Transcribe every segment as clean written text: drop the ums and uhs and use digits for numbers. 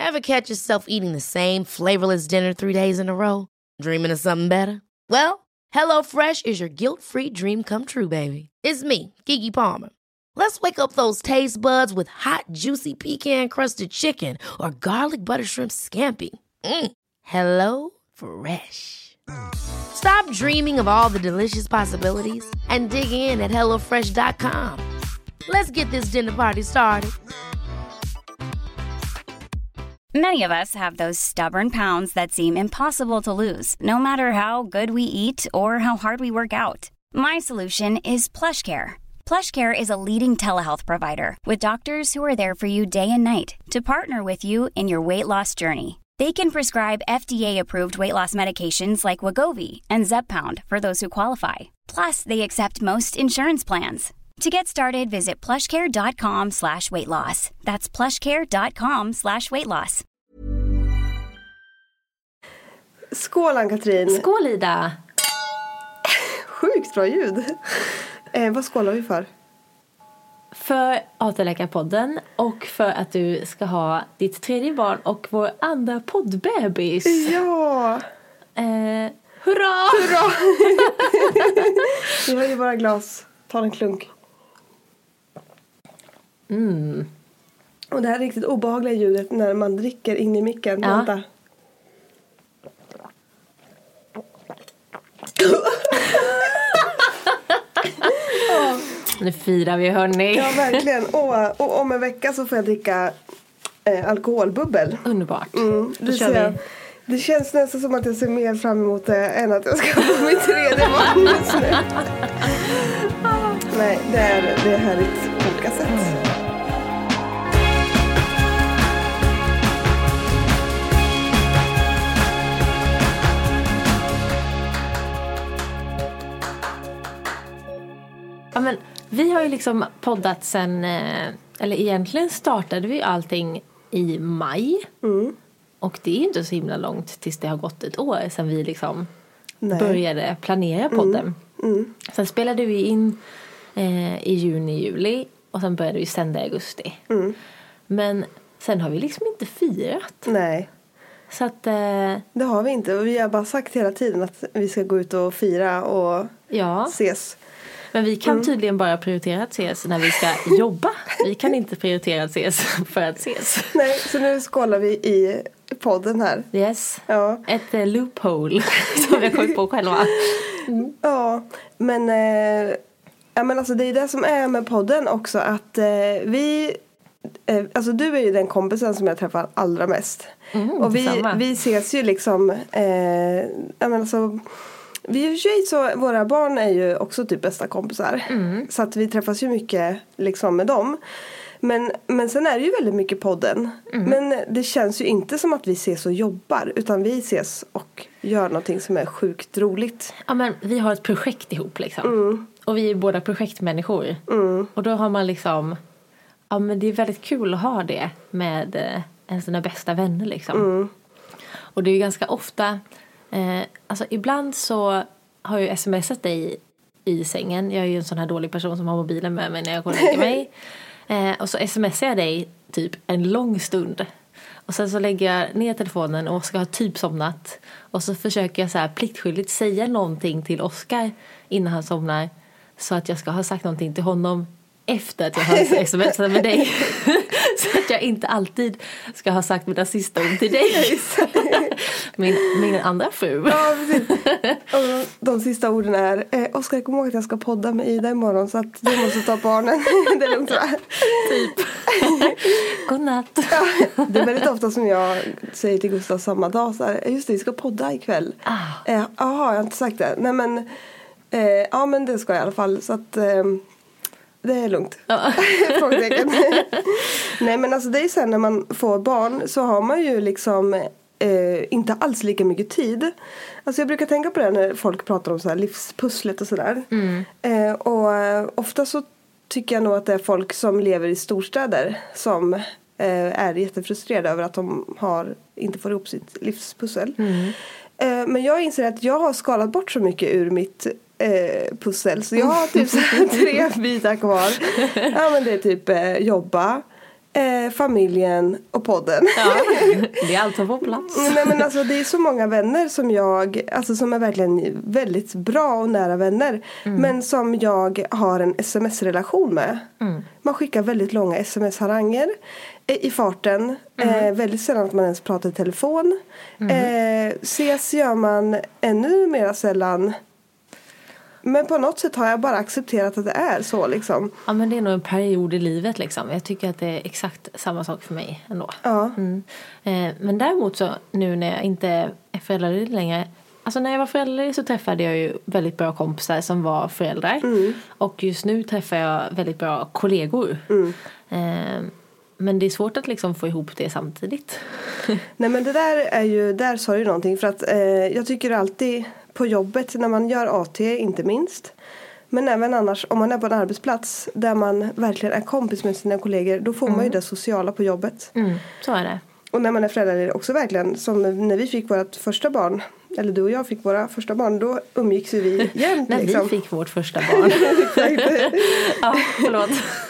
Ever catch yourself eating the same flavorless dinner 3 days in a row? Dreaming of something better? Well, HelloFresh is your guilt-free dream come true, baby. It's me, Keke Palmer. Let's wake up those taste buds with hot, juicy pecan-crusted chicken or garlic butter shrimp scampi. Hello Fresh. Stop dreaming of all the delicious possibilities and dig in at HelloFresh.com. Let's get this dinner party started. Many of us have those stubborn pounds that seem impossible to lose, no matter how good we eat or how hard we work out. My solution is PlushCare. PlushCare is a leading telehealth provider with doctors who are there for you day and night to partner with you in your weight loss journey. They can prescribe FDA-approved weight loss medications like Wegovy and Zepbound for those who qualify. Plus, they accept most insurance plans. To get started, visit plushcare.com/weightloss. That's plushcare.com/weightloss. Skål, Ann-Katrin. Skål, Ida. Sjukt bra ljud. Vad skålar vi för? För AT-läkarpodden och för att du ska ha ditt tredje barn och vår andra poddbebis. Ja! Hurra! Hurra! Vi har ju våra glas. Ta en klunk. Och det här är riktigt obehagliga ljudet när man dricker in i micken. Ja. Vänta. Nu firar vi, hörni. Ja, verkligen. Och om en vecka så får jag dricka alkoholbubbel. Underbart. Det, ser jag. Det känns nästan som att jag ser mer fram emot det än att jag ska få mitt tredje barn just nu. Nej, det är härligt på olika sätt. Ja, men vi har ju liksom poddat sen, eller egentligen startade vi allting i maj. Och det är ju inte så himla långt tills det har gått ett år sedan vi liksom började planera podden. Sen spelade vi in i juni-juli och sen började vi sända i augusti. Men sen har vi liksom inte firat. Nej. Så att, det har vi inte. Och vi har bara sagt hela tiden att vi ska gå ut och fira och ses. Men vi kan tydligen bara prioritera att ses när vi ska jobba. Vi kan inte prioritera att ses för att ses. Nej, så nu skålar vi i podden här. Yes. Ja. Ett loophole som vi har kommit på själva. Ja, men alltså det är det som är med podden också. Att alltså du är ju den kompisen som jag träffar allra mest. Och vi ses ju liksom alltså, vi är ju så, våra barn är ju också typ bästa kompisar. Så att vi träffas ju mycket liksom med dem. Men sen är det ju väldigt mycket podden. Men det känns ju inte som att vi ses och jobbar. Utan vi ses och gör någonting som är sjukt roligt. Ja, men vi har ett projekt ihop liksom. Och vi är båda projektmänniskor. Och då har man liksom, ja men det är väldigt kul att ha det med en sina bästa vänner liksom. Och det är ju ganska ofta, alltså ibland så har jag smsat dig i sängen. Jag är ju en sån här dålig person som har mobilen med mig när jag går och lägger mig. Och så smsar jag dig typ en lång stund. Och sen så lägger jag ner telefonen och ska ha typ somnat. Och så försöker jag så här pliktskyldigt säga någonting till Oscar innan han somnar. Så att jag ska ha sagt någonting till honom efter att jag har smsat med dig. Så att jag inte alltid ska ha sagt mina sista ord till dig. min andra fru. Ja, precis. Och de sista orden är Oskar, kom ihåg att jag ska podda med Ida imorgon. Så att du måste ta barnen. Det är lugnt, va? Typ. Godnatt. Ja, det är väldigt ofta som jag säger till Gustav samma dag så här, just det, vi ska podda ikväll. Jaha, jag har inte sagt det. Nej, men ja, men det ska jag i alla fall. Så att det är lugnt. Frågetecken. Nej, men alltså det är sen när man får barn så har man ju liksom inte alls lika mycket tid. Alltså jag brukar tänka på det när folk pratar om så här livspusslet och sådär. Och ofta så tycker jag nog att det är folk som lever i storstäder som är jättefrustrerade över att de inte får ihop sitt livspussel. Men jag inser att jag har skalat bort så mycket ur mitt pussel. Så jag har typ 3 bitar kvar. Ja, men det är typ jobba, familjen och podden. Ja, det är allt som får plats. Nej, men alltså, det är så många vänner som som är verkligen väldigt bra och nära vänner. Men som jag har en sms-relation med. Man skickar väldigt långa sms-haranger i farten. Väldigt sällan att man ens pratar i telefon. Ses gör man ännu mer sällan. Men på något sätt har jag bara accepterat att det är så liksom. Ja, men det är nog en period i livet liksom. Jag tycker att det är exakt samma sak för mig ändå. Ja. Men däremot så nu när jag inte är föräldraledig längre. Alltså när jag var föräldraledig så träffade jag ju väldigt bra kompisar som var föräldrar. Och just nu träffar jag väldigt bra kollegor. Men det är svårt att liksom få ihop det samtidigt. Nej, men det där sa ju någonting. För att jag tycker alltid på jobbet när man gör AT, inte minst. Men även annars, om man är på en arbetsplats där man verkligen är kompis med sina kollegor, då får man ju det sociala på jobbet. Så är det. Och när man är föräldraledig också verkligen, som när vi fick vårt första barn, eller du och jag fick våra första barn, då umgicks vi jämt. När vi fick vårt första barn. Ja, förlåt.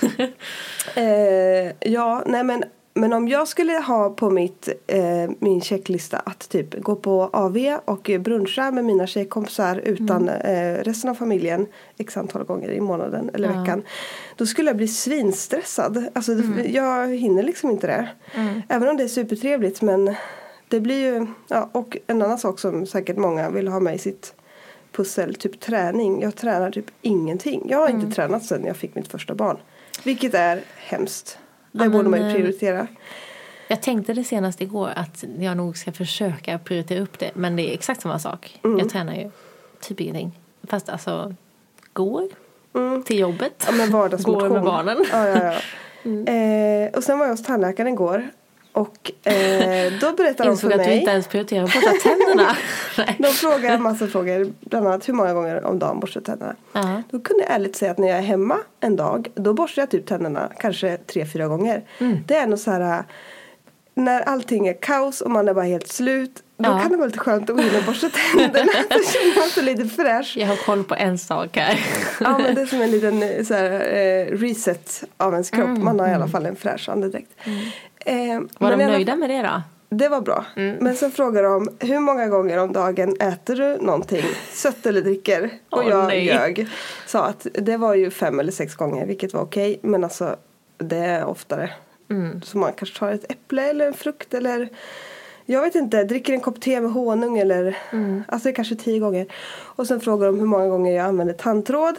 Men om jag skulle ha på min checklista att typ gå på AV och bruncha med mina tjejkompisar utan resten av familjen x antal gånger i månaden eller veckan, då skulle jag bli svinstressad. Alltså jag hinner liksom inte det. Även om det är supertrevligt, men det blir ju, och en annan sak som säkert många vill ha med i sitt pussel, typ träning. Jag tränar typ ingenting. Jag har inte tränat sedan jag fick mitt första barn. Vilket är hemskt. Det borde man ju prioritera. Jag tänkte det senast igår att jag nog ska försöka prioritera upp det. Men det är exakt samma sak. Jag tränar ju typ ingenting. Fast alltså går till jobbet. Ja, men vardagsmotion. Går med barnen. Ja. Och sen var jag hos tandläkaren igår. Och då berättade de för mig. Insåg att du inte ens prioriterar att borsta tänderna. De frågar en massa frågor. Bland annat hur många gånger om dagen borstar tänderna. Då kunde jag ärligt säga att när jag är hemma en dag, då borstar jag typ tänderna kanske 3-4 gånger. Det är nog så här, när allting är kaos och man är bara helt slut, då kan det vara lite skönt att gå in och borsta tänderna. Då känner man sig lite fräsch. Jag har koll på en sak här. Ja, men det är som en liten så här, reset av ens kropp. Man har i alla fall en fräsch andedräkt. Var de nöjda med det då? Det var bra. Men sen frågar de, hur många gånger om dagen äter du någonting, sött eller dricker? Och jag ljög. Sa att det var ju 5 eller 6 gånger, vilket var okej. Men alltså, det är oftare. Så man kanske tar ett äpple eller en frukt eller, jag vet inte, dricker en kopp te med honung eller, alltså det är kanske 10 gånger. Och sen frågar de hur många gånger jag använder tandtråd.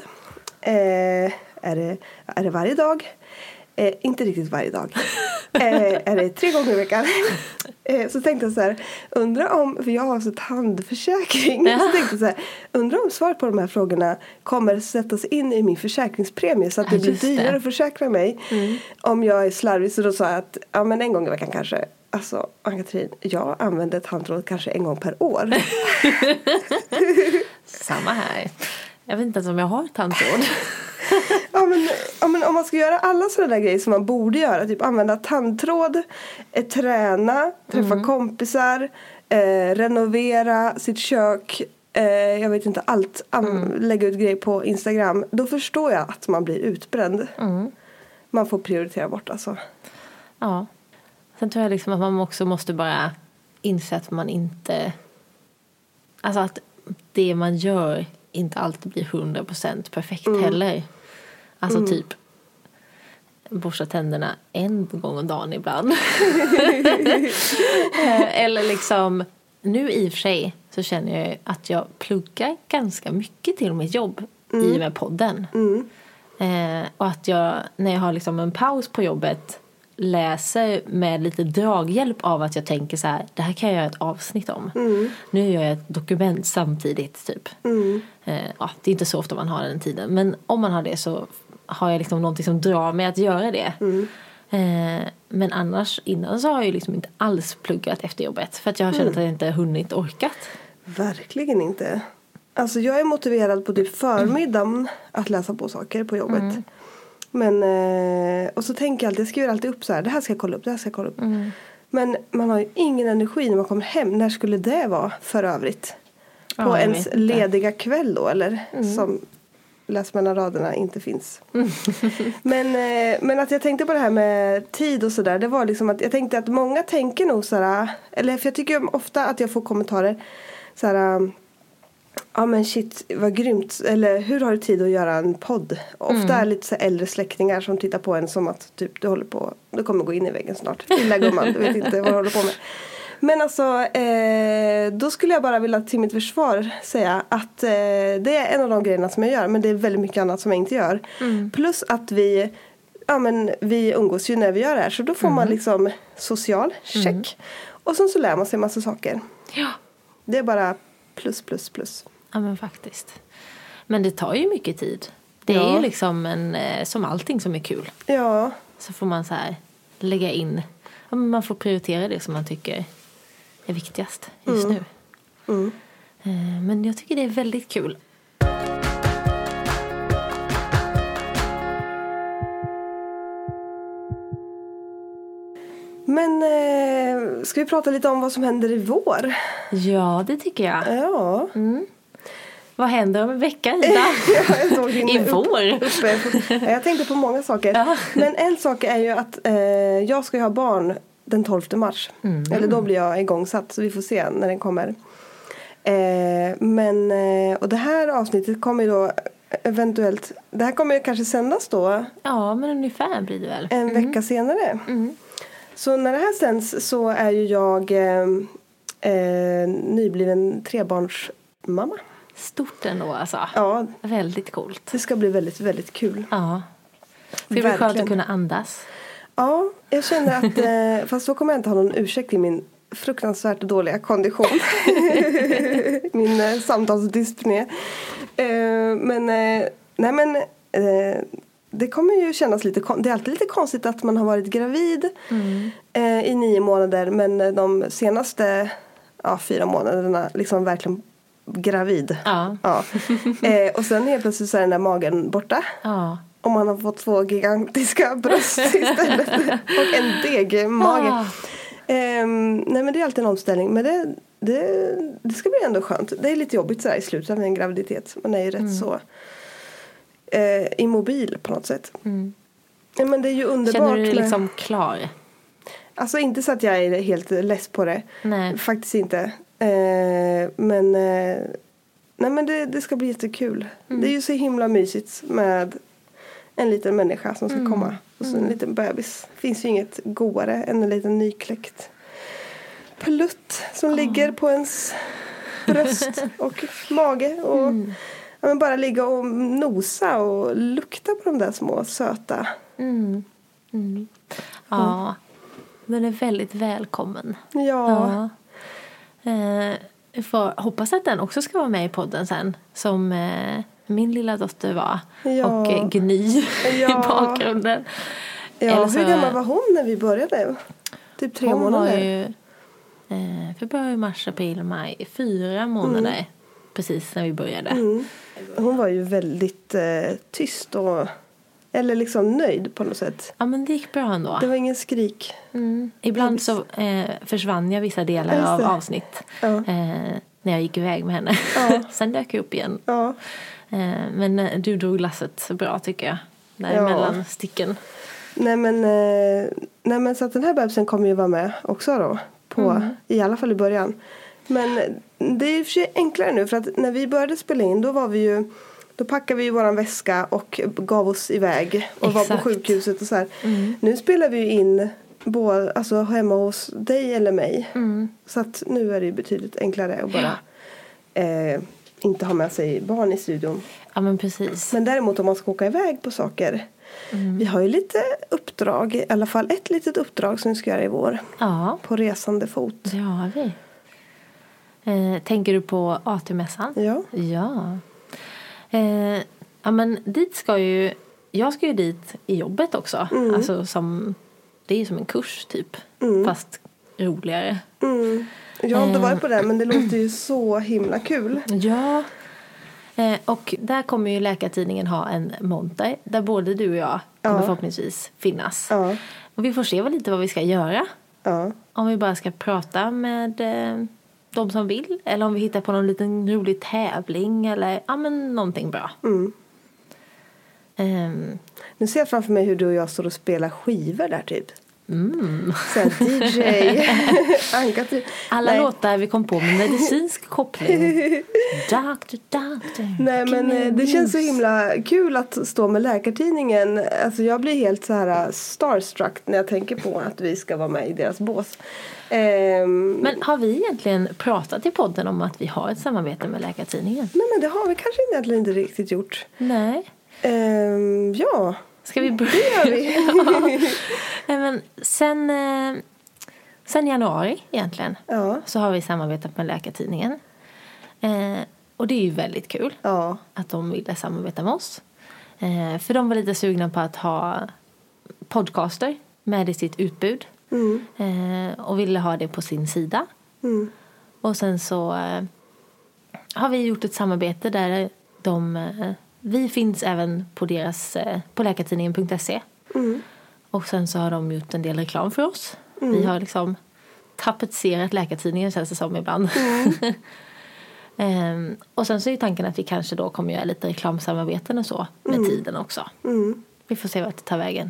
Är det varje dag? Inte riktigt varje dag. Är det 3 gånger i veckan? Så tänkte jag så här, undrar om, för jag har så tandförsäkring. Så tänkte jag så här, undrar om svar på de här frågorna kommer sättas in i min försäkringspremie så att det blir dyrare att försäkra mig. Om jag är slarvig. Så då sa jag att men 1 gång i veckan kanske. Alltså, Ann-Katrin, jag använder tandtråd kanske 1 gång per år. Samma här. Jag vet inte ens om jag har tandtråd. men om man ska göra alla sådana där grejer som man borde göra, typ använda tandtråd, träna, träffa kompisar, renovera sitt kök, jag vet inte allt, lägga ut grejer på Instagram, då förstår jag att man blir utbränd. Man får prioritera bort alltså. Ja. Sen tror jag liksom att man också måste bara inse att man inte, alltså att det man gör inte alltid blir 100% perfekt heller. Alltså typ borsta tänderna 1 gång om dagen ibland. Eller liksom, nu i och för sig så känner jag att jag pluggar ganska mycket till mitt jobb i och med podden. Och att jag, när jag har liksom en paus på jobbet, läser med lite draghjälp av att jag tänker så här, det här kan jag göra ett avsnitt om. Nu gör jag ett dokument samtidigt typ. Det är inte så ofta man har den tiden, men om man har det så har jag liksom någonting som drar mig att göra det. Men annars innan så har jag liksom inte alls pluggat efter jobbet, för att jag har känt att jag inte hunnit orkat. Verkligen inte. Alltså jag är motiverad på typ förmiddagen att läsa på saker på jobbet. Men, och så tänker jag alltid, jag skriver alltid upp så här, det här ska jag kolla upp, det här ska jag kolla upp. Men man har ju ingen energi när man kommer hem. När skulle det vara för övrigt? På ens lediga kväll då, eller? Som läs mellan raderna inte finns. Men att jag tänkte på det här med tid och sådär. Det var liksom att jag tänkte att många tänker nog såhär. Eller för jag tycker ofta att jag får kommentarer såhär. Ja men shit, vad grymt. Eller hur har du tid att göra en podd? Ofta är det lite så äldre släktingar som tittar på en som att typ du kommer gå in i väggen snart. Lilla gumman, du vet inte vad du håller på med. Men alltså, då skulle jag bara vilja till mitt försvar säga att det är en av de grejerna som jag gör. Men det är väldigt mycket annat som jag inte gör. Plus att vi umgås ju när vi gör det här. Så då får man liksom social check. Och sen så lär man sig en massa saker. Ja. Det är bara plus. Ja men faktiskt. Men det tar ju mycket tid. Det är ju liksom som allting som är kul. Ja. Så får man så här lägga in. Ja, men man får prioritera det som man tycker är viktigast just nu. Men jag tycker det är väldigt kul. Men ska vi prata lite om vad som händer i vår? Ja, det tycker jag. Ja. Vad händer om en vecka, Ida? I vår? Jag tänkte på många saker. Ja. Men en sak är ju att jag ska ju ha barn den 12 mars. Eller då blir jag igångsatt, så vi får se när den kommer. Och det här avsnittet kommer ju då eventuellt... Det här kommer ju kanske sändas då. Ja, men ungefär blir det väl. En vecka senare. Så när det här sänds så är ju jag nybliven trebarnsmamma. Stort ändå alltså. Ja. Väldigt coolt. Det ska bli väldigt, väldigt kul. Ja. Det blir skönt att kunna andas. Ja, jag känner att... fast då kommer jag inte ha någon ursäkt i min fruktansvärt dåliga kondition. Min samtalsdyspné. Det kommer ju kännas lite... Det är alltid lite konstigt att man har varit gravid i 9 månader. Men de senaste 4 månaderna liksom verkligen gravid. Ja. Och sen helt plötsligt så är den där magen borta. Ja. Och man har fått 2 gigantiska bröst istället. Och en degmage. Nej men det är alltid en omställning. Men det ska bli ändå skönt. Det är lite jobbigt så här i slutet av en graviditet. Man är ju rätt så immobil på något sätt. Ja, men det är ju underbart. Känner du dig liksom klar? Alltså inte så att jag är helt less på det. Nej. Faktiskt inte. Men det ska bli jättekul. Det är ju så himla mysigt med en liten människa som ska komma. Och så en liten bebis. Det finns ju inget godare än en liten nykläckt plutt som ligger på ens bröst och mage. Och men bara ligga och nosa och lukta på de där små söta. Ja, den är väldigt välkommen. Ja. Jag får hoppas att den också ska vara med i podden sen. Som min lilla dotter var. Ja. Och Gny i bakgrunden. Ja, hur gammal var hon när vi började? Typ 3 månader. Hon var ju februari, mars, april, maj. 4 månader. Precis när vi började. Hon var ju väldigt tyst och... Eller liksom nöjd på något sätt. Ja, men det gick bra ändå. Det var ingen skrik. Ibland så försvann jag vissa delar av avsnitt. Ja. När jag gick iväg med henne. Ja. Sen dök jag upp igen. Ja. Men du drog lasset bra tycker jag. Mellan sticken. Nej men så att den här bebisen kommer ju vara med också då. I alla fall i början. Men det är ju för sig enklare nu. För att när vi började spela in då packade vi våran väska och gav oss iväg. Och var på sjukhuset och så här. Nu spelar vi ju in alltså hemma hos dig eller mig. Så att nu är det ju betydligt enklare att bara inte ha med sig barn i studion. Ja men precis. Men däremot om man ska åka iväg på saker. Vi har ju lite uppdrag. I alla fall ett litet uppdrag som vi ska göra i vår. Ja. På resande fot. Det har vi. Tänker du på AT-mässan? Ja. Ja. Ja men dit jag ska ju dit i jobbet också. Alltså det är ju som en kurs typ. Fast roligare. Jag har inte varit på det men det låter ju så himla kul. Ja. Och där kommer ju Läkartidningen ha en monter. Där både du och jag kommer förhoppningsvis finnas. Ja. Och vi får se lite vad vi ska göra. Ja. Om vi bara ska prata med de som vill. Eller om vi hittar på någon liten rolig tävling. Eller men någonting bra. Nu ser jag framför mig hur du och jag står och spelar skivor där typ. Så här, DJ Anka typ. Alla låtar vi kom på med medicinsk koppling. Doctor. Nej, men det känns så himla kul att stå med Läkartidningen. Alltså jag blir helt så här starstruck när jag tänker på att vi ska vara med i deras bås. Men har vi egentligen pratat i podden om att vi har ett samarbete med Läkartidningen? Nej, men det har vi kanske egentligen inte riktigt gjort. Nej. Ja. Ska vi börja? Det gör vi. Nej, men sen januari egentligen så har vi samarbetat med Läkartidningen. Och det är ju väldigt kul att de ville samarbeta med oss. För de var lite sugna på att ha podcaster med i sitt utbud. Och ville ha det på sin sida. Och sen så har vi gjort ett samarbete där vi finns även på deras på läkartidningen.se. Och sen så har de gjort en del reklam för oss. Vi har liksom tapetserat Läkartidningen, känns det som ibland. Och sen så är tanken att vi kanske då kommer göra lite reklamsamarbeten och så med tiden också. Vi får se vart det tar vägen.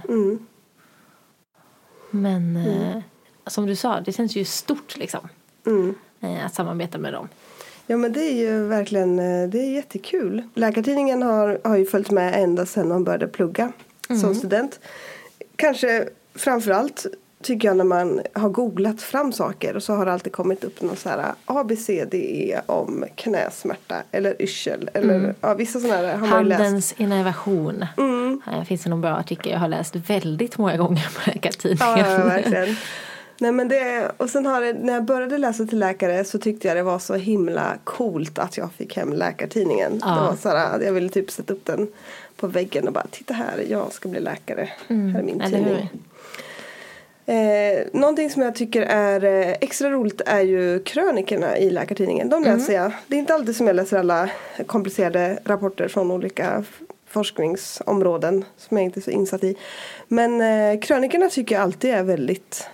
Men som du sa, det känns ju stort liksom. Att samarbeta med dem. Ja, men det är ju verkligen, det är jättekul. Läkartidningen har ju följt med ända sedan de började plugga som student. Kanske framförallt tycker jag när man har googlat fram saker och så har det alltid kommit upp någon så här ABCDE om knäsmärta eller yrsel eller vissa sådana här har man ju läst. Handens innovation. Det finns en bra artikel jag har läst väldigt många gånger på Läkartidningen. Ja, verkligen. Nej, men och sen när jag började läsa till läkare så tyckte jag det var så himla coolt att jag fick hem Läkartidningen. Det var så här, jag ville typ sätta upp den på väggen och bara titta här, jag ska bli läkare. Här är min tidning. Någonting som jag tycker är extra roligt är ju krönikerna i Läkartidningen. De läser jag. Det är inte alltid som jag läser alla komplicerade rapporter från olika forskningsområden som jag inte är så insatt i. Men krönikerna tycker jag alltid är väldigt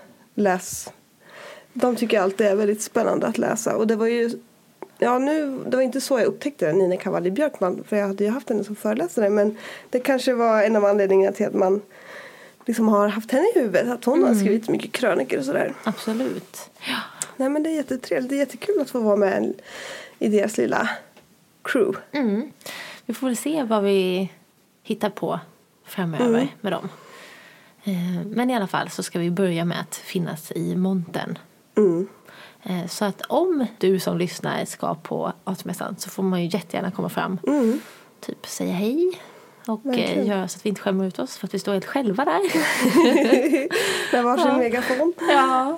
de tycker jag alltid är väldigt spännande att läsa. Och det var ju det var inte så jag upptäckte Nina Cavalli Björkman, för jag hade ju haft henne som föreläsare, men det kanske var en av anledningarna till att man liksom har haft henne i huvudet, att hon har skrivit mycket kröniker och sådär. Absolut. Ja. Nej, men det är jättetrevligt. Det är jättekul att få vara med i deras lilla crew. Vi får väl se vad vi hittar på framöver med dem. Men i alla fall så ska vi börja med att finnas i montern. Så att om du som lyssnar ska på Artmässan så får man ju jättegärna komma fram. Typ säga hej. Och göra så att vi inte skämmer ut oss för att vi står helt själva där. Med varsin megafon. Ja.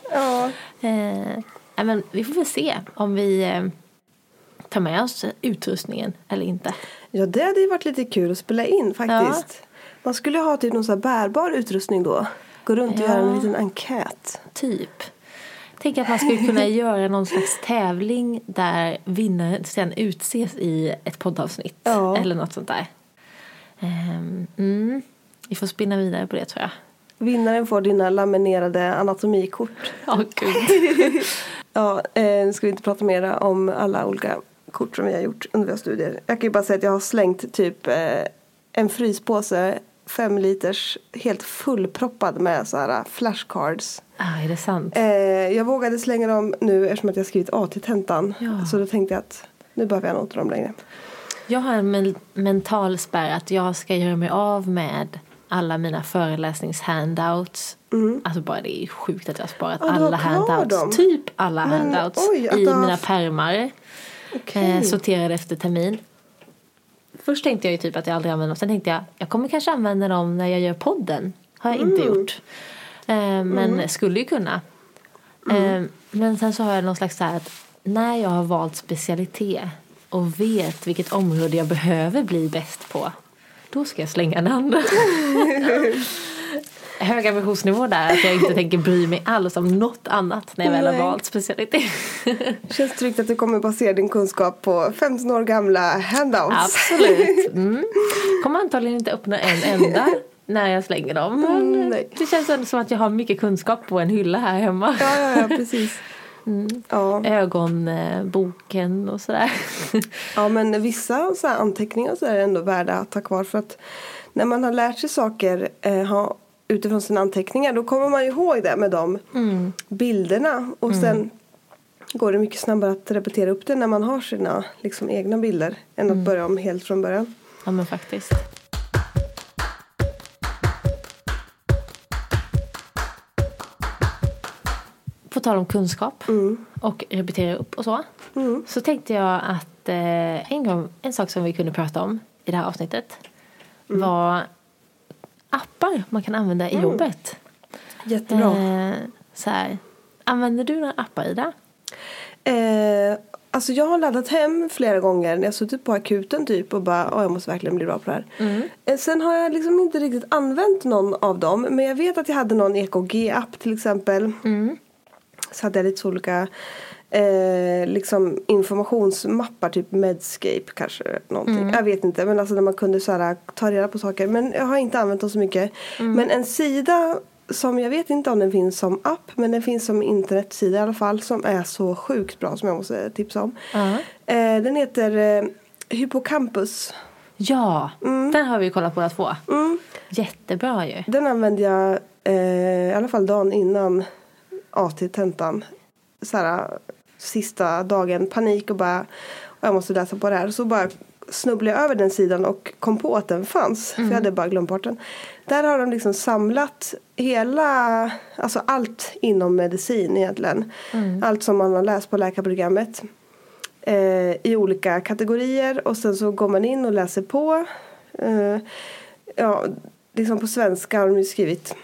Men vi får väl se om vi tar med oss utrustningen eller inte. Ja, det hade ju varit lite kul att spela in faktiskt. Ja. Man skulle ha typ någon så här bärbar utrustning då. Gå runt och göra en liten enkät. Typ. Tänk att man skulle kunna göra någon slags tävling där vinnaren sen utses i ett poddavsnitt. Ja. Eller något sånt där. Vi får spinna vidare på det, tror jag. Vinnaren får dina laminerade anatomikort. Gud. Ja, nu ska vi inte prata mer om alla olika kort som vi har gjort under våra studier. Jag kan ju bara säga att jag har slängt typ en fryspåse 5 liters helt fullproppad med så här flashcards. Är det sant? Jag vågade slänga dem nu eftersom att jag skrivit A till tentan. Ja. Så då tänkte jag att nu behöver jag inte dem längre. Jag har en mental spärr att jag ska göra mig av med alla mina föreläsningshandouts. Alltså bara det är sjukt att jag har sparat alla handouts. Dem. Typ alla handouts i mina pärmar. Sorterade efter termin. Först tänkte jag ju typ att jag aldrig använder dem. Sen tänkte jag kommer kanske använda dem när jag gör podden. Har jag inte gjort. Men skulle ju kunna. Men sen så har jag någon slags så här att när jag har valt specialitet och vet vilket område jag behöver bli bäst på, då ska jag slänga den andra. Hög ambitionsnivå där, att jag inte tänker bry mig alls om något annat när jag väl har valt specialitet. Känns tryggt att du kommer basera din kunskap på 15 år gamla handouts. Absolut. Kommer antagligen inte öppna en enda när jag slänger dem. Men det känns ändå som att jag har mycket kunskap på en hylla här hemma. Ja, precis. Ja. Ögonboken och sådär. Ja, men vissa så här anteckningar så är ändå värda att ta kvar, för att när man har lärt sig saker utifrån sina anteckningar, då kommer man ju ihåg det med de bilderna. Och sen går det mycket snabbare att repetera upp det när man har sina liksom, egna bilder än att börja om helt från början. Ja, men faktiskt. På tal om kunskap och repetera upp och så tänkte jag att en sak som vi kunde prata om i det här avsnittet var appar man kan använda i jobbet. Jättebra. Så här, använder du några appar, Ida? Alltså jag har laddat hem flera gånger när jag suttit på akuten typ och bara, jag måste verkligen bli bra på det här. Sen har jag liksom inte riktigt använt någon av dem, men jag vet att jag hade någon EKG-app till exempel. Så hade jag lite så olika liksom informationsmappar, typ Medscape kanske någonting. Jag vet inte, men alltså när man kunde så här, ta reda på saker. Men jag har inte använt dem så mycket. Men en sida som jag vet inte om den finns som app, men den finns som internetsida i alla fall, som är så sjukt bra som jag måste tipsa om. Den heter Hippocampus. Ja, den har vi kollat på att få. Jättebra ju. Den använde jag i alla fall dagen innan AT-tentan. Såhär, sista dagen, panik och bara, jag måste läsa på det här. Så bara snubblade jag över den sidan och kom på att den fanns. För jag hade bara glömt bort den. Där har de liksom samlat hela, alltså allt inom medicin egentligen. Allt som man har läst på läkarprogrammet. I olika kategorier. Och sen så går man in och läser på. Liksom på svenska har de ju skrivit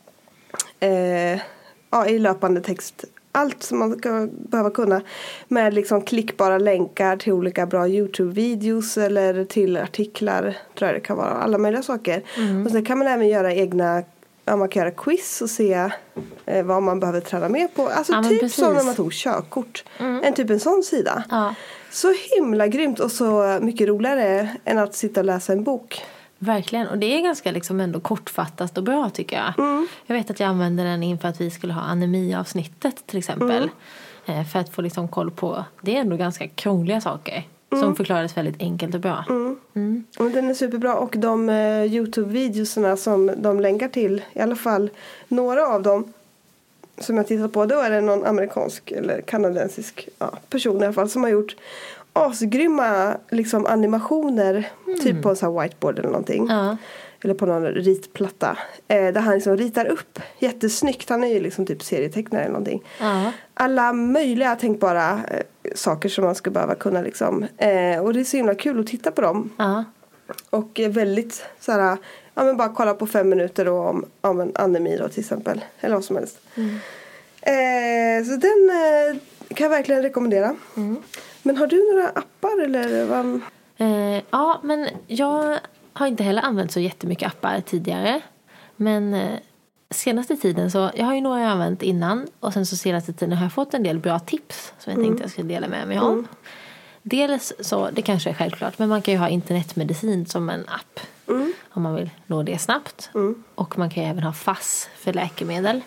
i löpande text. Allt som man ska behöva kunna. Med liksom klickbara länkar till olika bra YouTube-videos. Eller till artiklar. Tror jag det kan vara. Alla möjliga saker. Och sen kan man även göra egna. Man kan göra quiz och se vad man behöver träna med på. Alltså typ som när man tog körkort. En sån sida. Så himla grymt och så mycket roligare än att sitta och läsa en bok. Verkligen, och det är ganska liksom ändå kortfattat och bra tycker jag. Jag vet att jag använde den inför att vi skulle ha anemiavsnittet till exempel. För att få liksom koll på, det är ändå ganska krångliga saker. Som förklaras väldigt enkelt och bra. Och den är superbra. Och de YouTube-videoserna som de länkar till, i alla fall några av dem som jag tittar på, då är det någon amerikansk eller kanadensisk person i alla fall som har gjort asgrymma liksom animationer typ på en sån här whiteboard eller någonting. Eller på någon ritplatta. Där han liksom ritar upp jättesnyggt. Han är ju liksom typ serietecknare eller någonting. Alla möjliga tänkbara saker som man ska behöva kunna liksom. Och det är så himla kul att titta på dem. Och väldigt så här, men bara kolla på 5 minuter om en anemi då till exempel. Eller vad som helst. Så den kan jag verkligen rekommendera. Men har du några appar eller vad? Ja, men jag har inte heller använt så jättemycket appar tidigare. Men senaste tiden så, jag har ju några jag använt innan. Och sen så senaste tiden har jag fått en del bra tips som jag tänkte jag skulle dela med mig om. Dels så, det kanske är självklart, men man kan ju ha internetmedicin som en app. Om man vill nå det snabbt. Och man kan ju även ha FASS för läkemedel.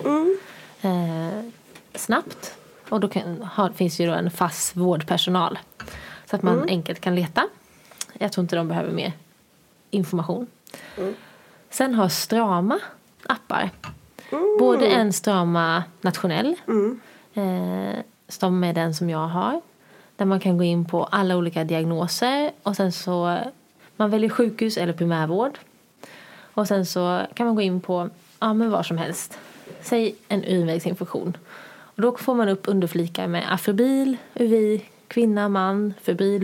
Snabbt. Och då finns ju då en FASS vårdpersonal. Så att man enkelt kan leta. Jag tror inte de behöver mer information. Sen har Strama appar. Både en Strama nationell. Som är den som jag har. Där man kan gå in på alla olika diagnoser. Och sen så man väljer sjukhus eller primärvård. Och sen så kan man gå in på men vad som helst. Säg en urinvägsinfektion. Och då får man upp underflikar med afebril, UVI, kvinna, man, febril,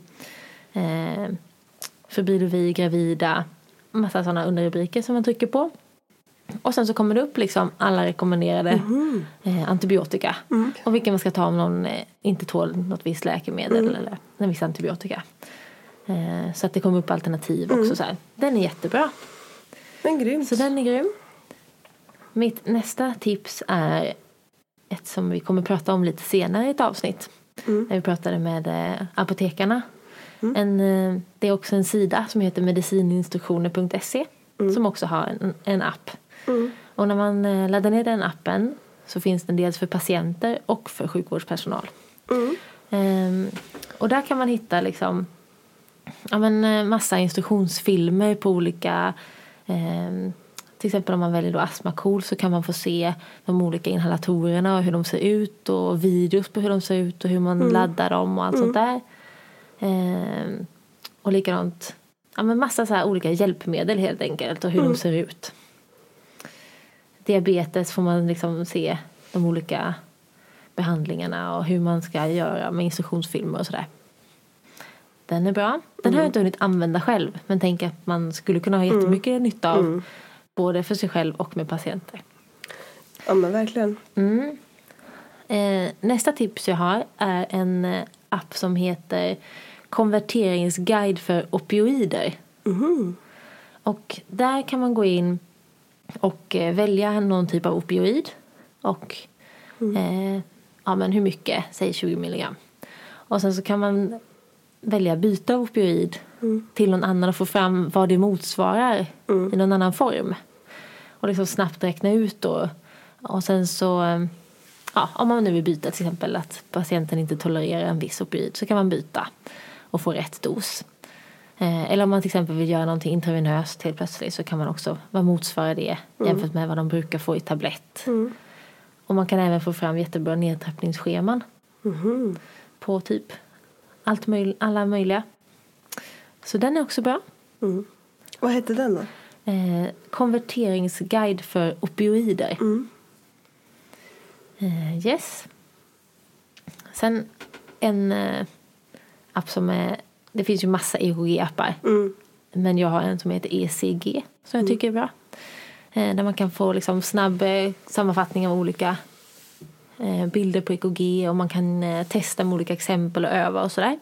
UVI, gravida. Massa sådana underrubriker som man trycker på. Och sen så kommer det upp liksom alla rekommenderade antibiotika. Och vilken man ska ta om någon inte tål något visst läkemedel eller en viss antibiotika. Så att det kommer upp alternativ också. Så här. Den är jättebra. Men grymt. Så den är grym. Mitt nästa tips är ett som vi kommer prata om lite senare i ett avsnitt. När vi pratade med apotekarna. Det är också en sida som heter medicininstruktioner.se. Som också har en app. Och när man laddar ner den appen så finns den dels för patienter och för sjukvårdspersonal. Och där kan man hitta liksom massa instruktionsfilmer på olika... till exempel om man väljer då astmakol så kan man få se de olika inhalatorerna och hur de ser ut. Och videos på hur de ser ut och hur man laddar dem och allt sånt där. Och likadant... massa så här olika hjälpmedel helt enkelt och hur de ser ut. Diabetes får man liksom se de olika behandlingarna och hur man ska göra med instruktionsfilmer och sådär. Den är bra. Den har jag inte hunnit använda själv, men tänker att man skulle kunna ha jättemycket nytta av både för sig själv och med patienter. Ja, men verkligen. Nästa tips jag har är en app som heter Konverteringsguide för opioider. Och där kan man gå in och välja någon typ av opioid och hur mycket, säg 20 milligram. Och sen så kan man välja byta opioid till någon annan och få fram vad det motsvarar i någon annan form. Och liksom snabbt räkna ut då. Och sen så, om man nu vill byta till exempel att patienten inte tolererar en viss opioid så kan man byta och få rätt dos. Eller om man till exempel vill göra någonting intravenöst helt plötsligt så kan man också motsvara det jämfört med vad de brukar få i tablett. Och man kan även få fram jättebra nedtrappningsscheman på typ alla möjliga. Så den är också bra. Vad heter den då? Konverteringsguide för opioider. Yes. Sen en app som är... Det finns ju massa EKG-appar. Men jag har en som heter ECG som jag tycker är bra. Där man kan få liksom snabb sammanfattning av olika bilder på EKG och man kan testa med olika exempel och öva och sådär.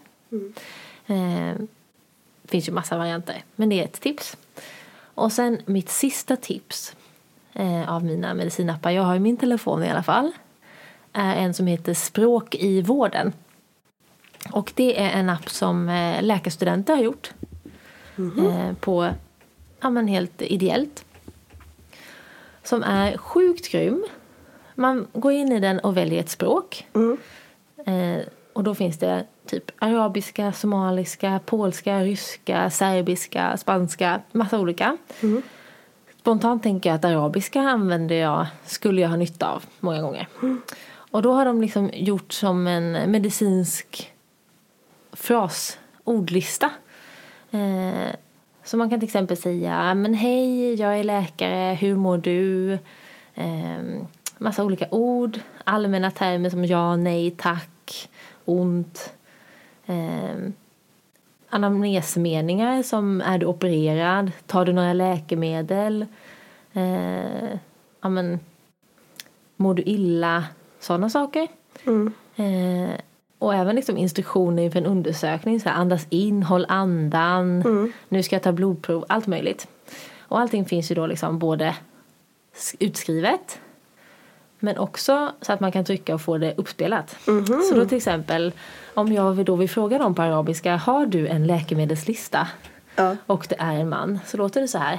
Det finns ju massa varianter, men det är ett tips. Och sen mitt sista tips av mina medicinappar, jag har i min telefon i alla fall, är en som heter Språk i vården. Och det är en app som läkarstudenter har gjort på helt ideellt. Som är sjukt grym. Man går in i den och väljer ett språk. Och då finns det typ arabiska, somaliska, polska, ryska, serbiska, spanska, massa olika. Spontant tänker jag att arabiska skulle jag ha nytta av många gånger. Och då har de liksom gjort som en medicinsk ordlista. Så man kan till exempel säga, men hej, jag är läkare, hur mår du? Massa olika ord, allmänna termer som ja, nej, tack, ont. Anamnesmeningar som är du opererad, tar du några läkemedel? Mår du illa? Sådana saker. Och även liksom instruktioner inför en undersökning. Så här, andas in, håll andan. Nu ska jag ta blodprov. Allt möjligt. Och allting finns ju då liksom både utskrivet. Men också så att man kan trycka och få det uppspelat. Så då till exempel, om jag då vill fråga dem på arabiska. Har du en läkemedelslista? Och det är en man. Så låter det så här.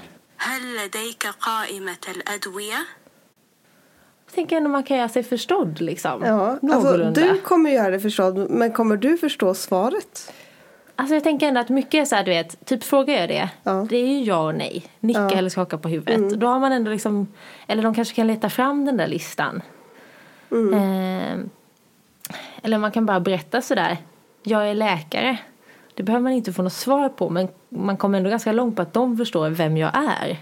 Jag tänker ändå man kan göra sig förstådd liksom. Ja, alltså, du kommer göra det förstådd, men kommer du förstå svaret? Alltså jag tänker ändå att mycket är så här, du vet, typ frågar jag det. Det är ju ja och nej. Nicka eller skaka på huvudet. Då har man ändå liksom, eller de kanske kan leta fram den där listan. Eller man kan bara berätta så där. Jag är läkare. Det behöver man inte få något svar på, men man kommer ändå ganska långt på att de förstår vem jag är.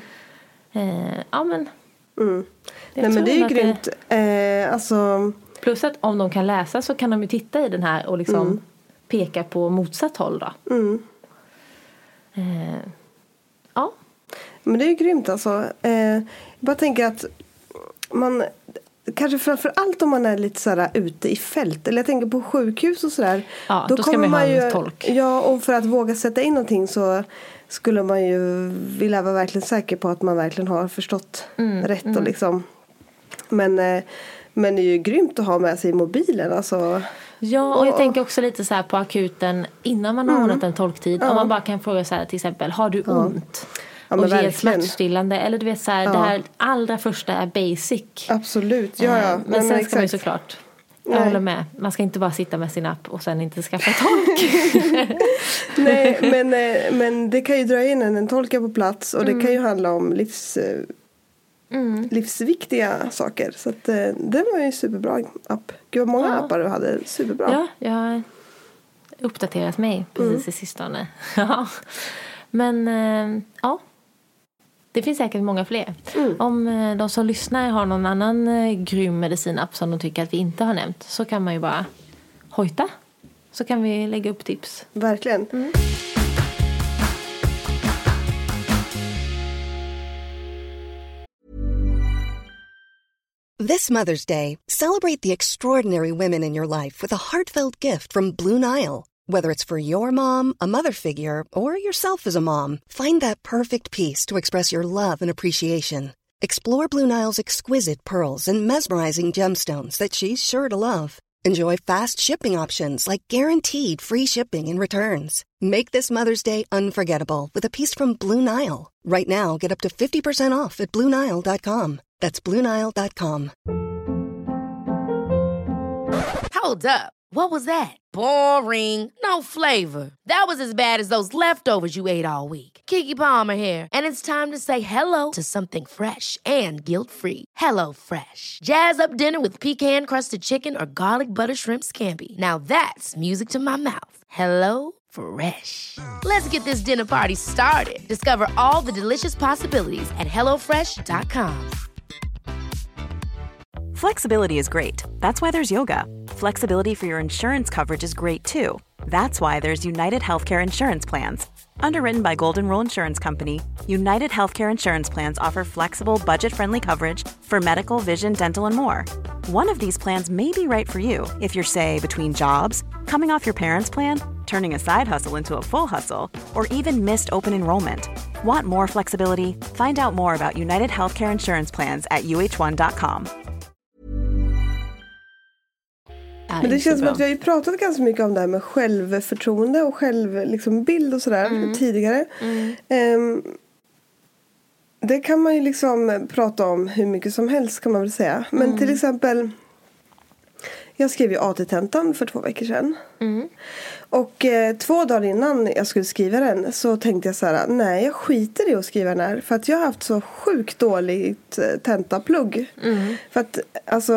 Nej, men det är ju grymt. Alltså... Plus att om de kan läsa så kan de ju titta i den här och liksom peka på motsatt håll då. Ja. Men det är ju grymt alltså. Jag bara tänker att man... Kanske framförallt om man är lite sådär ute i fält. Eller jag tänker på sjukhus och sådär. Ja, då ska man ha en tolk. Ja, och för att våga sätta in någonting så skulle man ju vilja vara verkligen säker på att man verkligen har förstått rätt och liksom. Men det är ju grymt att ha med sig i mobilen alltså. Ja, och jag tänker också lite så här på akuten innan man har ordnat en tolktid. Om man bara kan fråga så här till exempel, har du ont? Ja, och ge smärtstillande. Eller du vet så här, det här allra första är basic. Absolut, ja. Men sen ska man ju såklart Jag håller med. Man ska inte bara sitta med sin app och sen inte skaffa tolk. Nej, men det kan ju dra in en tolk på plats. Och det kan ju handla om livsviktiga saker. Så att, det var ju en superbra app. Gud vad många appar du hade. Superbra. Ja, jag har uppdaterat mig precis i sistone. Ja. Men ja, det finns säkert många fler. Om de som lyssnar har någon annan grym medicinapp som de tycker att vi inte har nämnt, så kan man ju bara hojta. Så kan vi lägga upp tips. Verkligen. This Mother's Day, celebrate the extraordinary women in your life with a heartfelt gift from Blue Nile. Whether it's for your mom, a mother figure, or yourself as a mom, find that perfect piece to express your love and appreciation. Explore Blue Nile's exquisite pearls and mesmerizing gemstones that she's sure to love. Enjoy fast shipping options like guaranteed free shipping and returns. Make this Mother's Day unforgettable with a piece from Blue Nile. Right now, get up to 50% off at BlueNile.com. That's BlueNile.com. Hold up. What was that? Boring. No flavor. That was as bad as those leftovers you ate all week. Keke Palmer here. And it's time to say hello to something fresh and guilt-free. Hello Fresh. Jazz up dinner with pecan-crusted chicken or garlic butter shrimp scampi. Now that's music to my mouth. Hello Fresh. Let's get this dinner party started. Discover all the delicious possibilities at HelloFresh.com. Flexibility is great. That's why there's yoga. Flexibility for your insurance coverage is great too. That's why there's United Healthcare Insurance Plans. Underwritten by Golden Rule Insurance Company, United Healthcare Insurance Plans offer flexible, budget-friendly coverage for medical, vision, dental, and more. One of these plans may be right for you if you're, say, between jobs, coming off your parents' plan, turning a side hustle into a full hustle, or even missed open enrollment. Want more flexibility? Find out more about United Healthcare Insurance Plans at uh1.com. Men det känns som att vi har ju pratat ganska mycket om det här med självförtroende och självbild och sådär tidigare. Det kan man ju liksom prata om hur mycket som helst, kan man väl säga. Men till exempel, jag skrev ju AT-tentan för 2 veckor sedan. Och 2 dagar innan jag skulle skriva den så tänkte jag så här: nej, jag skiter i att skriva den här. För att jag har haft så sjukt dåligt tentaplugg. För att alltså,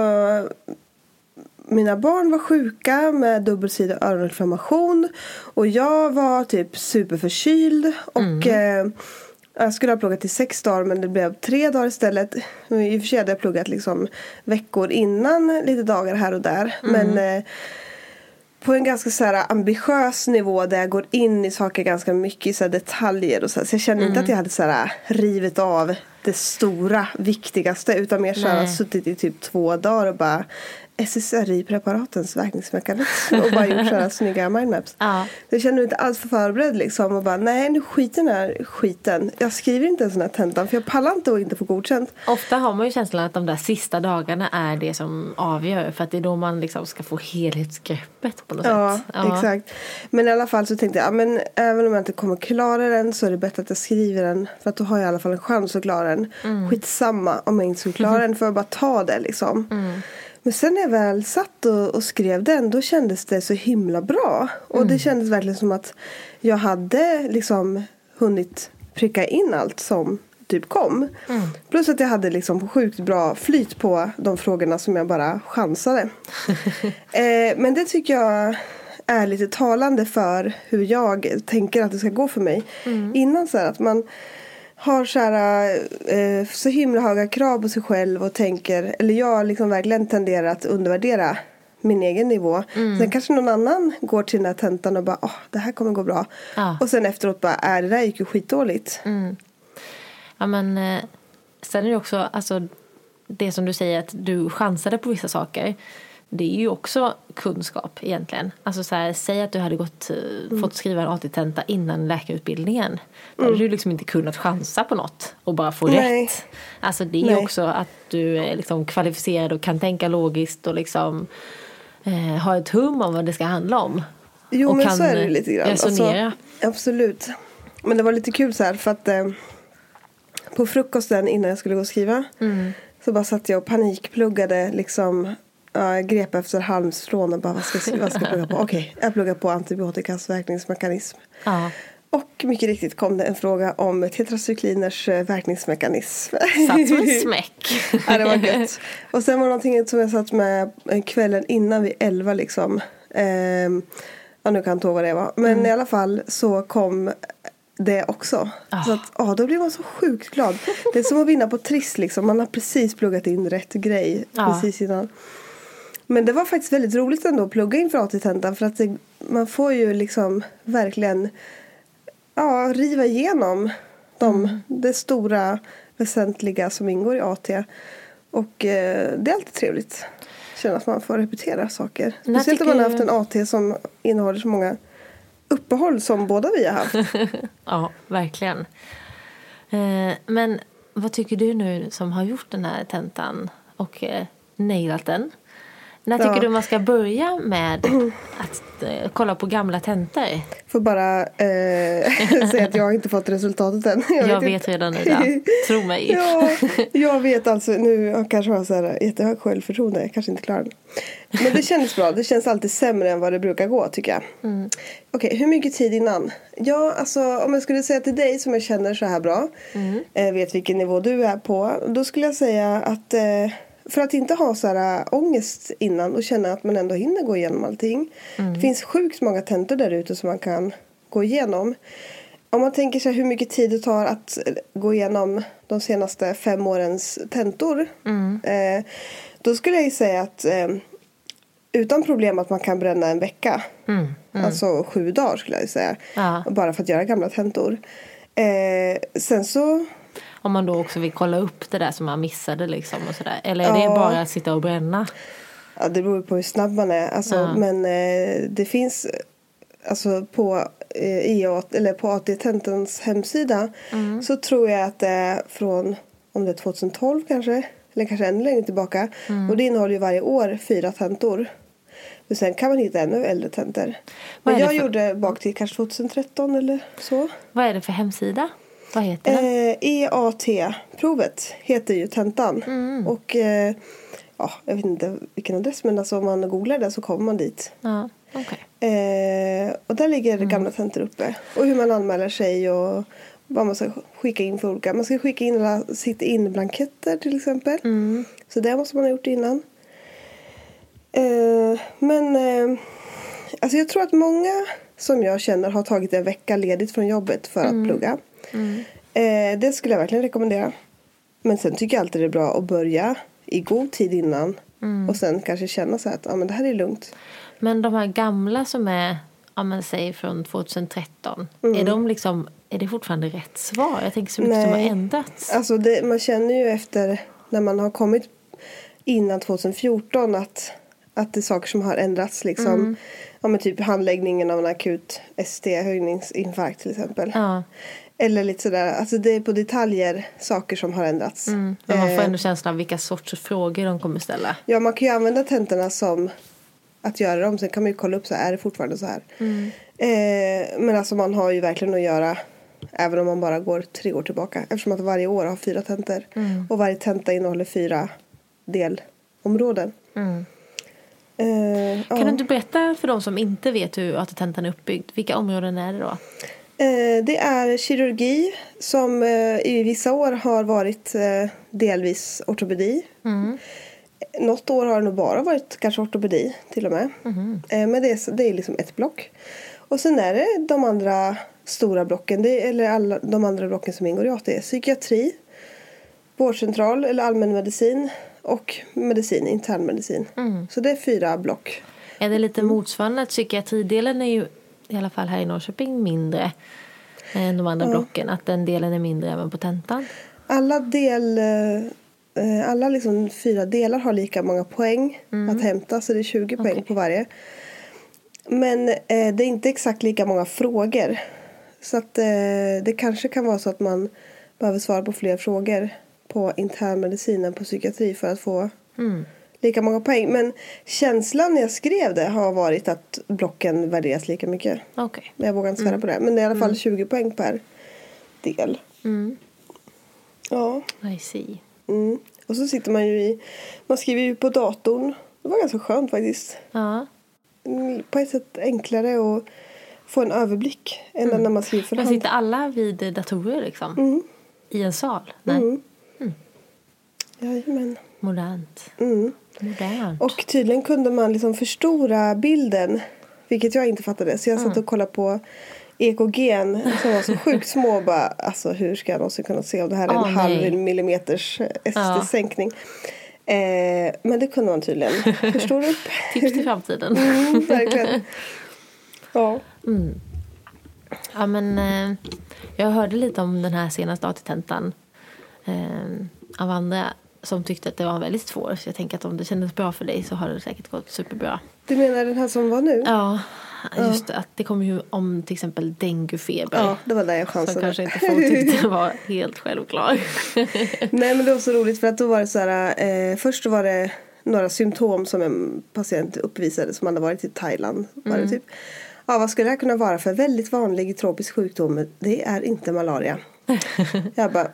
mina barn var sjuka med dubbelsidig öroninflammation. Och jag var typ superförkyld. Och jag skulle ha pluggat i 6 dagar, men det blev 3 dagar istället. I och för sig hade jag pluggat liksom veckor innan, lite dagar här och där. Men på en ganska så här ambitiös nivå där jag går in i saker ganska mycket i så här detaljer och så. Så jag kände inte att jag hade så här rivit av det stora, viktigaste, utan mer så här suttit i typ 2 dagar och bara SSRI-preparatens verkningsmekanism och bara gjort sådana snygga mindmaps. Jag kände mig inte alls för förberedd liksom, och bara, nej, nu skiten är skiten. Jag skriver inte en sån här tentan för jag pallar inte och inte få godkänt. Ofta har man ju känslan att de där sista dagarna är det som avgör, för att det är då man liksom ska få helhetsgreppet på något sätt. Ja, exakt. Men i alla fall så tänkte jag, men även om jag inte kommer klara den så är det bättre att jag skriver den, för att då har jag i alla fall en chans att klara den. Skitsamma om jag inte skulle klara den, för att bara ta det liksom. Men sen när jag väl satt och skrev den, då kändes det så himla bra. Och det kändes verkligen som att jag hade liksom hunnit pricka in allt som typ kom. Plus att jag hade liksom sjukt bra flyt på de frågorna som jag bara chansade. Men det tycker jag är lite talande för hur jag tänker att det ska gå för mig. Innan så här att man har så himla höga krav på sig själv och tänker, eller jag liksom verkligen tenderar att undervärdera min egen nivå. Sen kanske någon annan går till den här tentan och bara, det här kommer gå bra. Och sen efteråt bara, det där gick ju skitdåligt. Ja, men sen är det också, alltså det som du säger att du chansade på vissa saker, det är ju också kunskap egentligen. Alltså så här, säg att du hade fått skriva en AT-tenta innan läkarutbildningen. Då hade du liksom inte kunnat chansa på något och bara få rätt. Alltså det är ju också att du är liksom kvalificerad och kan tänka logiskt och liksom ha ett hum om vad det ska handla om. Jo, och men kan så är det lite grann. resonera. Alltså, absolut. Men det var lite kul så här, för att på frukosten innan jag skulle gå och skriva så bara satt jag och panikpluggade liksom jag grep efter halmstrån och bara vad ska jag plugga på? Okej, jag pluggar på antibiotikas verkningsmekanism. Ja. Och mycket riktigt kom det en fråga om tetracykliners verkningsmekanism. Satt som en smäck. Ja, det var gött. Och sen var det någonting som jag satt med kvällen innan vid 11 liksom. Ja, nu kan jag inte ihåg vad det var. Men i alla fall så kom det också. Så att, då blir man så sjukt glad. Det är som att vinna på Triss liksom. Man har precis pluggat in rätt grej precis innan. Men det var faktiskt väldigt roligt ändå att plugga inför AT-tentan. För att man får ju liksom verkligen riva igenom det stora väsentliga som ingår i AT. Och det är alltid trevligt. Känna att man får repetera saker. Speciellt om man har haft en AT som innehåller så många uppehåll som båda vi har haft. Ja, verkligen. Men vad tycker du nu som har gjort den här tentan och nailat den? När tycker du man ska börja med att kolla på gamla tentor? Får bara säga att jag har inte fått resultatet än. Jag vet redan idag. Tro mig. Ja, jag vet alltså. Nu kanske jag har så här jättehög självförtroende. Jag kanske inte klarar det. Men det känns bra. Det känns alltid sämre än vad det brukar gå, tycker jag. Okej, hur mycket tid innan? Ja, alltså om jag skulle säga till dig som jag känner så här bra. Vet vilken nivå du är på. Då skulle jag säga att... För att inte ha så här ångest innan och känna att man ändå hinner gå igenom allting. Det finns sjukt många tentor där ute som man kan gå igenom. Om man tänker sig hur mycket tid det tar att gå igenom de senaste 5 årens tentor. Då skulle jag säga att utan problem att man kan bränna en vecka. Alltså 7 dagar skulle jag säga. Bara för att göra gamla tentor. Sen så... Om man då också vill kolla upp det där som man missade liksom och sådär. Eller är det bara att sitta och bränna? Ja, det beror på hur snabb man är. Alltså, men det finns alltså på eller på AT-tentans hemsida så tror jag att det är från, om det är 2012 kanske, eller kanske ännu längre tillbaka. Och det innehåller ju varje år 4 tentor. Men sen kan man hitta ännu äldre tentor. Men jag gjorde bak till kanske 2013 eller så. Vad är det för hemsida? Vad heter den? EAT-provet heter ju tentan. Och jag vet inte vilken adress, men alltså om man googlar det så kommer man dit. Ja, okay. Och där ligger gamla tentor uppe. Och hur man anmäler sig och vad man ska skicka in för olika. Man ska skicka in alla sitt in-blanketter till exempel. Så det måste man ha gjort innan. Men alltså jag tror att många som jag känner har tagit en vecka ledigt från jobbet för att plugga. Det skulle jag verkligen rekommendera. Men sen tycker jag alltid det är bra att börja i god tid innan. Och sen kanske känna så att men det här är lugnt. Men de här gamla som är, säg från 2013. Är det fortfarande rätt svar? Jag tänker så mycket som har ändrats. Alltså man känner ju efter när man har kommit innan 2014 att det är saker som har ändrats liksom. Typ handläggningen av en akut ST-höjningsinfarkt till exempel. Eller lite sådär, alltså det är på detaljer saker som har ändrats. Men man får ändå känslan av vilka sorts frågor de kommer ställa. Ja, man kan ju använda tentorna som att göra dem. Sen kan man ju kolla upp så här, är det fortfarande så här? Men alltså man har ju verkligen att göra även om man bara går 3 år tillbaka. Eftersom att varje år har 4 tentor. Och varje tenta innehåller 4 delområden. Kan du inte berätta för de som inte vet hur AT-tentan är uppbyggd? Vilka områden är det då? Det är kirurgi som i vissa år har varit delvis ortopedi. Något år har det nog bara varit kanske ortopedi till och med. Men det är liksom ett block. Och sen är det de andra stora blocken, eller alla de andra blocken som ingår i AT. Psykiatri, vårdcentral eller allmänmedicin och medicin, internmedicin. Så det är 4 block. Är det lite motsvarande? Psykiatridelen är ju i alla fall här i Norrköping mindre än de andra blocken. Att den delen är mindre även på tentan. Alla liksom 4 delar har lika många poäng att hämta. Så det är 20 poäng på varje. Men det är inte exakt lika många frågor. Så att det kanske kan vara så att man behöver svara på fler frågor på internmedicin än på psykiatri för att få lika många poäng. Men känslan när jag skrev det har varit att blocken värderas lika mycket. Okay. Jag vågar inte svära på det. Men det är i alla fall 20 poäng per del. Ja. I see. Och så sitter man ju man skriver ju på datorn. Det var ganska skönt faktiskt. Ja. På ett sätt enklare att få en överblick än när man skriver för Men hand. sitter alla vid datorer liksom? I en sal? Nej. Jajamän. Modernt. Modernt. Och tydligen kunde man liksom förstora bilden, vilket jag inte fattade. Så jag satt och kollade på EKG:n som var så sjukt små och bara, alltså hur ska jag någonsin kunna se om det här är en halv millimeters ST-sänkning. Men det kunde man tydligen förstora upp. Tips till framtiden. Verkligen. Ja. Ja, men jag hörde lite om den här senaste AT-tentan av andra som tyckte att det var väldigt svår. Så jag tänker att om det kändes bra för dig så har det säkert gått superbra. Du menar den här som var nu? Ja, just det. Att det kommer ju om till exempel denguefeber. Ja, det var där jag chansade. Som kanske inte folk tyckte var helt självklar. Nej, men det var så roligt för att då var det så här, först var det några symptom som en patient uppvisade som hade varit i Thailand. Var det typ. Ja, vad skulle det här kunna vara för väldigt vanlig tropisk sjukdom? Det är inte malaria. Jag bara,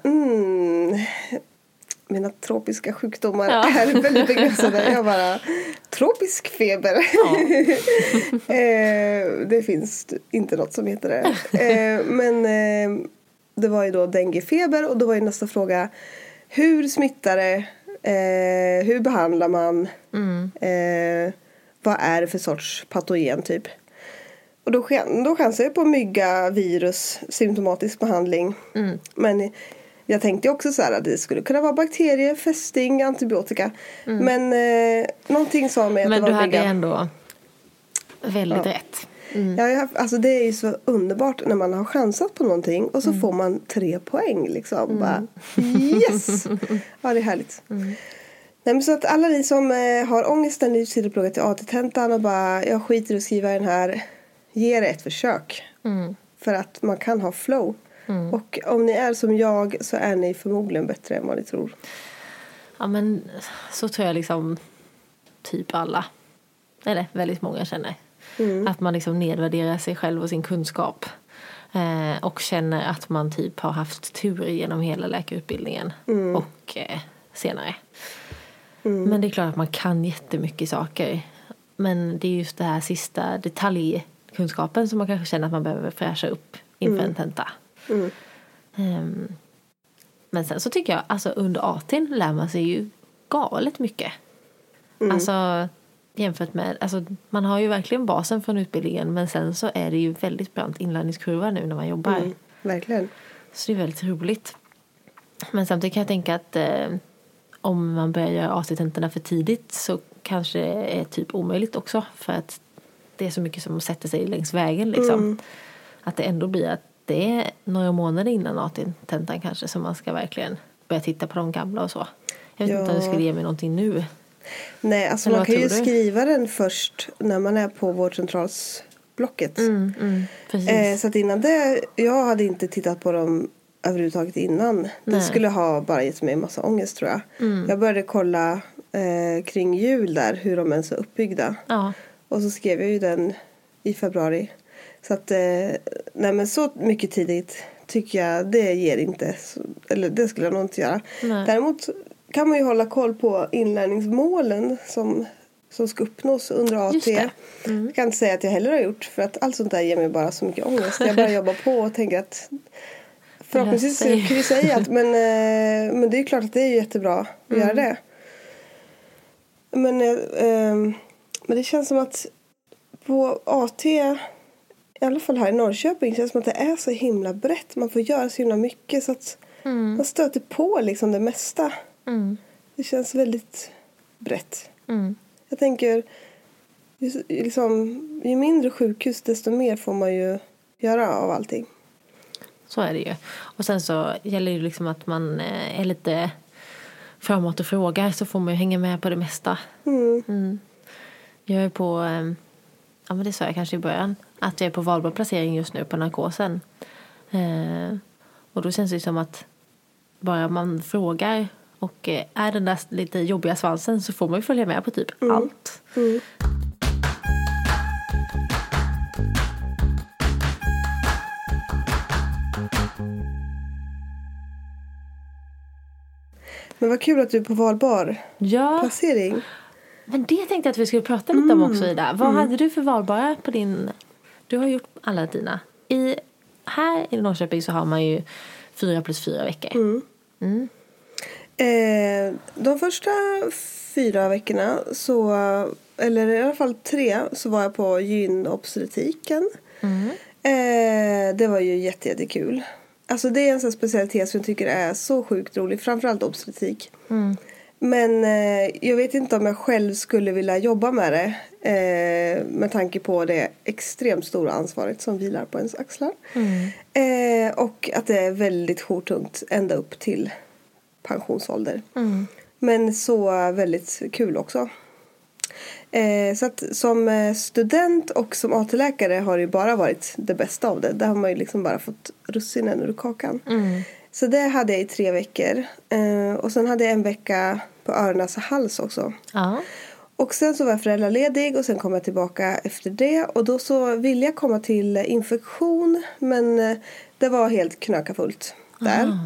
mina tropiska sjukdomar är väldigt begränsade. Jag bara, tropisk feber. Ja. Det finns inte något som heter det. Men det var ju då denguefeber och då var ju nästa fråga, hur smittar det? Hur behandlar man? Vad är det för sorts patogen typ? Och då chansade jag på mygga, virus, symptomatisk behandling. Men jag tänkte också så här att det skulle kunna vara bakterier, fästing, antibiotika. Men någonting sa mig att det var mygga. Men du hade ändå väldigt rätt. Ja, alltså det är ju så underbart när man har chansat på någonting och så får man 3 poäng liksom. Bara, yes! Ja, det är härligt. Nej, men så att alla ni som har ångesten, ni sitter och pluggar till AT-tentan och bara, jag skiter i att skriva den här, ge det ett försök. För att man kan ha flow. Och om ni är som jag så är ni förmodligen bättre än vad ni tror. Ja, men så tror jag liksom typ alla, eller väldigt många känner. Att man liksom nedvärderar sig själv och sin kunskap. Och känner att man typ har haft tur genom hela läkarutbildningen. Och senare. Men det är klart att man kan jättemycket saker. Men det är just det här sista detaljkunskapen som man kanske känner att man behöver fräscha upp inför en tenta. Men sen så tycker jag, alltså under AT:n lär man sig ju galet mycket. Alltså jämfört med, alltså man har ju verkligen basen från utbildningen, men sen så är det ju väldigt brant inlärningskurva nu när man jobbar. Verkligen. Så det är väldigt roligt. Men samtidigt kan jag tänka att om man börjar göra AT-tentorna för tidigt så kanske det är typ omöjligt också, för att det är så mycket som sätter sig längs vägen liksom. Att det ändå blir att det är några månader innan AT-tentan kanske som man ska verkligen börja titta på de gamla och så. Jag vet inte om det skulle ge mig någonting nu. Nej, alltså man kan ju skriva den först när man är på vårdcentralsblocket. Så att innan det, jag hade inte tittat på dem överhuvudtaget innan. Det skulle ha bara gett mig en massa ångest tror jag. Jag började kolla kring jul där, hur de ens är uppbyggda. Ja. Och så skrev jag ju den i februari. Så att, nej men så mycket tidigt tycker jag det ger inte, eller det skulle jag nog inte göra. Nej. Däremot kan man ju hålla koll på inlärningsmålen som ska uppnås under AT. Jag kan inte säga att jag heller har gjort, för att allt sånt där ger mig bara så mycket ångest. Jag bara jobbar på och tänker att förhoppningsvis kan vi säga att men det är klart att det är jättebra att göra det. Men det känns som att på AT, i alla fall här i Norrköping, känns som att det är så himla brett. Man får göra så himla mycket så att man stöter på liksom det mesta. Det känns väldigt brett. Jag tänker, liksom, ju mindre sjukhus desto mer får man ju göra av allting. Så är det ju. Och sen så gäller det liksom att man är lite framåt och frågar, så får man ju hänga med på det mesta. Jag är på, ja men det sa jag kanske i början, att jag är på valbar placering just nu på narkosen. Och då känns det som att bara man frågar och är den där lite jobbiga svansen, så får man ju följa med på typ allt. Men vad kul att du är på valbar placering. Men det tänkte jag att vi skulle prata lite om också, Ida. Vad hade du för valbara på din... Du har gjort alla dina. Här i Norrköping så har man ju 4+4 veckor. De första 4 veckorna så, eller i alla fall 3, så var jag på gynobstetriken. Det var ju jättekul. Alltså det är en sån specialitet som jag tycker är så sjukt rolig. Framförallt obstetrik. Men jag vet inte om jag själv skulle vilja jobba med det. Med tanke på det extremt stora ansvaret som vilar på ens axlar. Och att det är väldigt jourtungt ända upp till pensionsålder. Men så väldigt kul också. Så att som student och som AT-läkare har det ju bara varit det bästa av det. Där har man ju liksom bara fått russinen ur kakan. Så det hade jag i 3 veckor. Och sen hade jag en vecka på öronas och hals också. Och sen så var jag föräldraledig och sen kom jag tillbaka efter det. Och då så ville jag komma till infektion, men det var helt knökafullt där.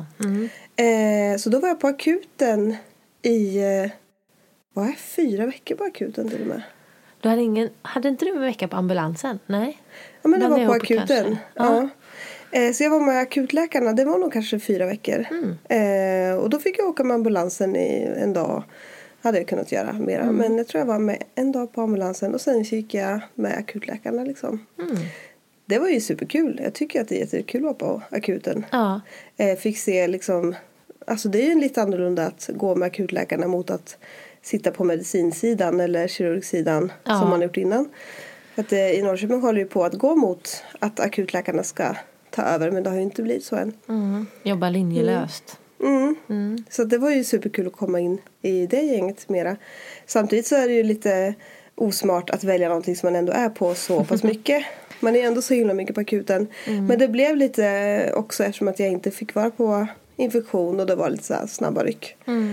Så då var jag på akuten i... Var jag 4 veckor på akuten till och med? Du hade inte du en vecka på ambulansen? Nej. Ja, men det var på akuten. Ja. Så jag var med akutläkarna. Det var nog kanske 4 veckor. Och då fick jag åka med ambulansen i en dag. Hade jag kunnat göra mera. Men jag tror jag var med en dag på ambulansen. Och sen gick jag med akutläkarna liksom. Det var ju superkul. Jag tycker att det är jättekul att vara på akuten. Fick se liksom... Alltså det är ju lite annorlunda att gå med akutläkarna mot att sitta på medicinsidan eller kirurgsidan som man har gjort innan. För att i Norrköping håller ju på att gå mot att akutläkarna ska ta över, men det har ju inte blivit så än. Jobba linjelöst. Så det var ju superkul att komma in i det gänget mera. Samtidigt så är det ju lite osmart att välja någonting som man ändå är på så pass mycket. Man är ändå så himla mycket på akuten. Men det blev lite också eftersom att jag inte fick vara på infektion och det var lite så här snabba ryck.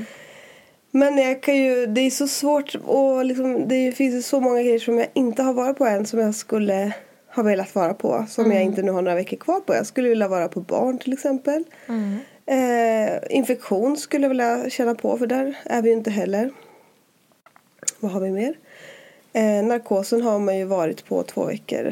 Men jag kan ju, det är så svårt och liksom, det finns ju så många grejer som jag inte har varit på än som jag skulle ha velat vara på. Som jag inte nu har några veckor kvar på. Jag skulle vilja vara på barn till exempel. Infektion skulle jag vilja känna på, för där är vi ju inte heller. Vad har vi mer? Narkosen har man ju varit på 2 veckor.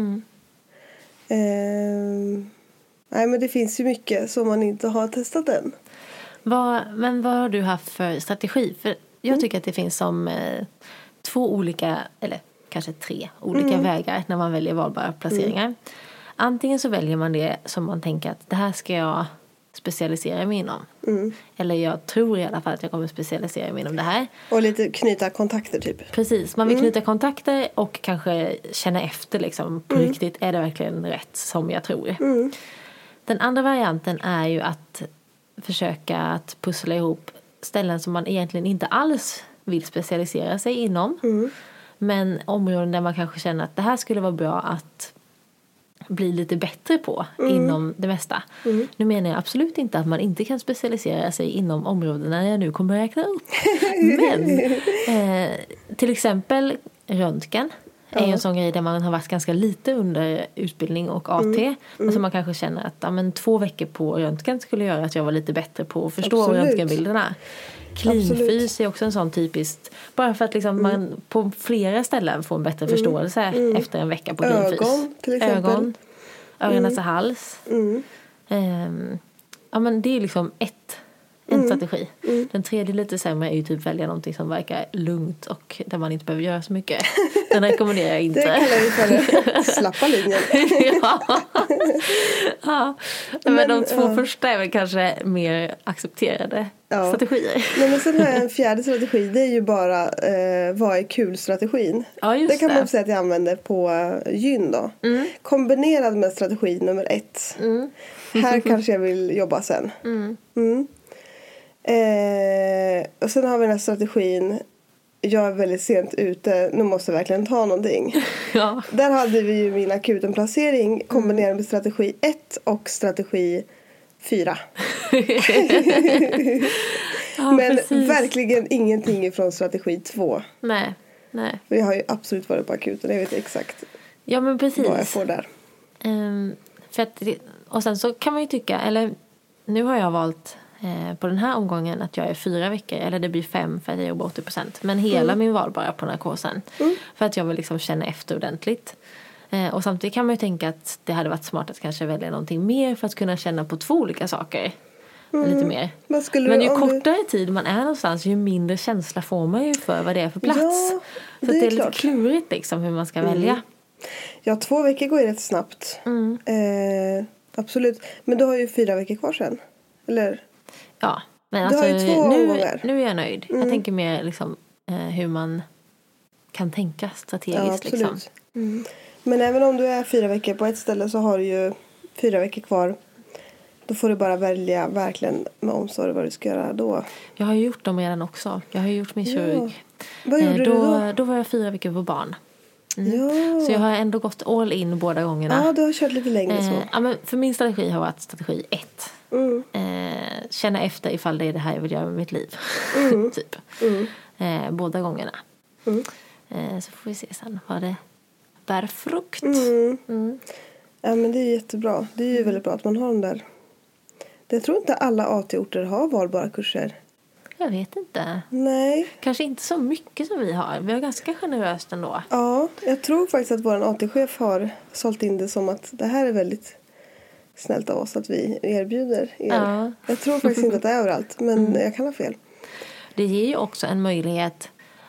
Nej, men det finns ju mycket som man inte har testat än. Men vad har du haft för strategi? För jag tycker att det finns som 2 olika, eller kanske 3 olika vägar när man väljer valbara placeringar. Antingen så väljer man det som man tänker att det här ska jag specialisera mig inom. Eller jag tror i alla fall att jag kommer specialisera mig inom det här. Och lite knyta kontakter typ. Precis, man vill knyta kontakter och kanske känna efter liksom, på riktigt, är det verkligen rätt som jag tror. Den andra varianten är ju att försöka att pussla ihop ställen som man egentligen inte alls vill specialisera sig inom. Men områden där man kanske känner att det här skulle vara bra att bli lite bättre på inom det mesta. Nu menar jag absolut inte att man inte kan specialisera sig inom områdena jag nu kommer räkna upp. Men till exempel röntgen är ju en sån grej där man har varit ganska lite under utbildning och AT. Men som man kanske känner att 2 veckor på röntgen skulle göra att jag var lite bättre på att förstå röntgenbilderna. Cleanfys är också en sån typiskt. Bara för att liksom man på flera ställen får en bättre förståelse efter en vecka på cleanfys. Ögon till exempel. Ögon, öronens och hals. Men det är liksom en strategi. Den tredje lite sämre är ju typ välja någonting som verkar lugnt och där man inte behöver göra så mycket. Den rekommenderar jag inte. Det kallar vi för slappa linjen. Men de 2 första är väl kanske mer accepterade strategier. Men sen har jag en 4:e strategi. Det är ju bara vad är kul-strategin. Det kan man säga att jag använder på gyn då. Kombinerad med strategi nummer 1. Här kanske jag vill jobba sen. Och sen har vi den här strategin. Jag är väldigt sent ute. Nu måste jag verkligen ta någonting. Där hade vi ju min akutenplacering kombinerad med strategi 1 och strategi 4. Men precis. Verkligen ingenting från strategi 2. Nej. Jag har ju absolut varit på akuten. Jag vet exakt men precis. vad jag får där. För att, och sen så kan man ju tycka, eller nu har jag valt på den här omgången att jag är 4 veckor, eller det blir 5 för att jag jobbar 80%, men hela min valbara på narkosen. För att jag vill liksom känna efter ordentligt. Och samtidigt kan man ju tänka att det hade varit smart att kanske välja någonting mer för att kunna känna på 2 olika saker. Lite mer. Men ju kortare tid man är någonstans, ju mindre känsla får man ju för vad det är för plats. Ja, så det är lite klurigt liksom hur man ska välja. Ja, 2 veckor går ju rätt snabbt. Absolut. Men du har ju 4 veckor kvar sen. Eller? Ja, men du alltså, har ju 2 omgångar. Nu är jag nöjd. Jag tänker mer liksom, hur man kan tänka strategiskt. Ja, absolut. Liksom. Men även om du är 4 veckor på ett ställe så har du ju 4 veckor kvar. Då får du bara välja verkligen med omsorg vad du ska göra då. Jag har ju gjort dem redan också. Jag har ju gjort min kirurg. Vad gjorde du då? Då var jag 4 veckor på barn. Ja. Så jag har ändå gått all in båda gångerna. Ja, du har kört lite längre så. Ja, men för min strategi har varit strategi 1. Känna efter ifall det är det här jag vill göra med mitt liv. Typ. Båda gångerna. Så får vi se sen vad det bär frukt. Ja, men det är jättebra. Det är ju väldigt bra att man har den där. Jag tror inte alla AT-orter har valbara kurser. Jag vet inte. Nej. Kanske inte så mycket som vi har. Vi har ganska generöst ändå. Ja, jag tror faktiskt att vår AT-chef har sålt in det som att det här är väldigt snällt av oss att vi erbjuder er. Ja. Jag tror faktiskt inte att det är överallt, men jag kan ha fel. Det ger ju också en möjlighet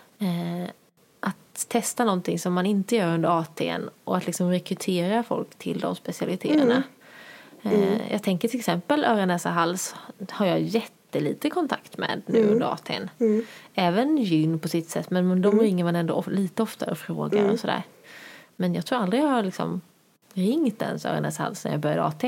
att testa någonting som man inte gör under AT:n och att liksom rekrytera folk till de specialiteterna. Jag tänker till exempel öron, näsa, hals har jag jättelite kontakt med nu under AT:n. Även gyn på sitt sätt, men de ringer man ändå lite oftare och frågar och sådär. Men jag tror aldrig jag har liksom ringt ens öron, näsa, hals när jag började AT.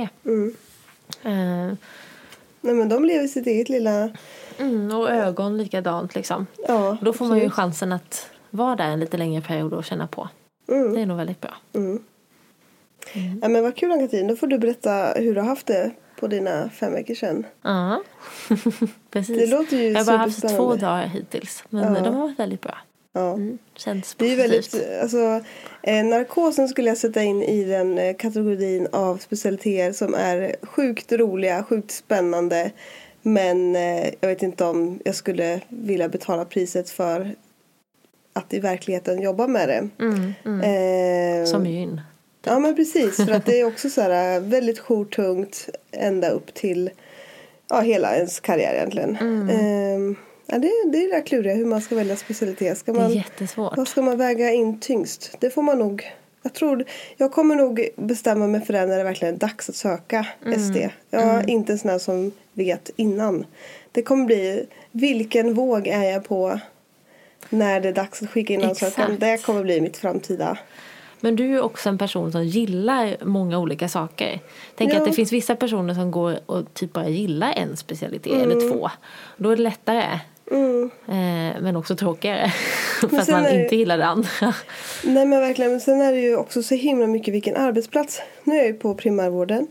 Nej, men de lever sitt eget lilla... och ögon likadant liksom. Ja, då får man ju chansen att vara där en lite längre period och känna på. Det är nog väldigt bra. Ja, men vad kul, Ann-Katrin. Då får du berätta hur du har haft det på dina 5 veckor sedan. Ja, precis. Det låter ju jag har bara haft superspännande. 2 dagar hittills. Men de har varit väldigt bra. Ja. Känns det är positivt. väldigt, alltså, narkosen skulle jag sätta in i den kategorin av specialiteter som är sjukt roliga, sjukt spännande. Men jag vet inte om jag skulle vilja betala priset för att i verkligheten jobba med det. Som gyn. Ja, men precis. För att det är också så här väldigt jourtungt ända upp till hela ens karriär egentligen. Ja, det är rätt klurigt hur man ska välja specialitet. Det är jättesvårt. Vad ska man väga in tyngst? Det får man nog... Jag kommer nog bestämma mig för det när det verkligen är dags att söka SD. Jag är inte en sån här som vet innan. Det kommer bli, vilken våg är jag på när det är dags att skicka in ansökan? Det kommer bli mitt framtida. Men du är också en person som gillar många olika saker. Tänk att det finns vissa personer som går och typ bara gillar en specialitet eller 2. Då är det lättare. Men också tråkigare. För att man inte gillar det andra. Nej, men verkligen. Men sen är det ju också så himla mycket vilken arbetsplats. Nu är jag ju på primärvården.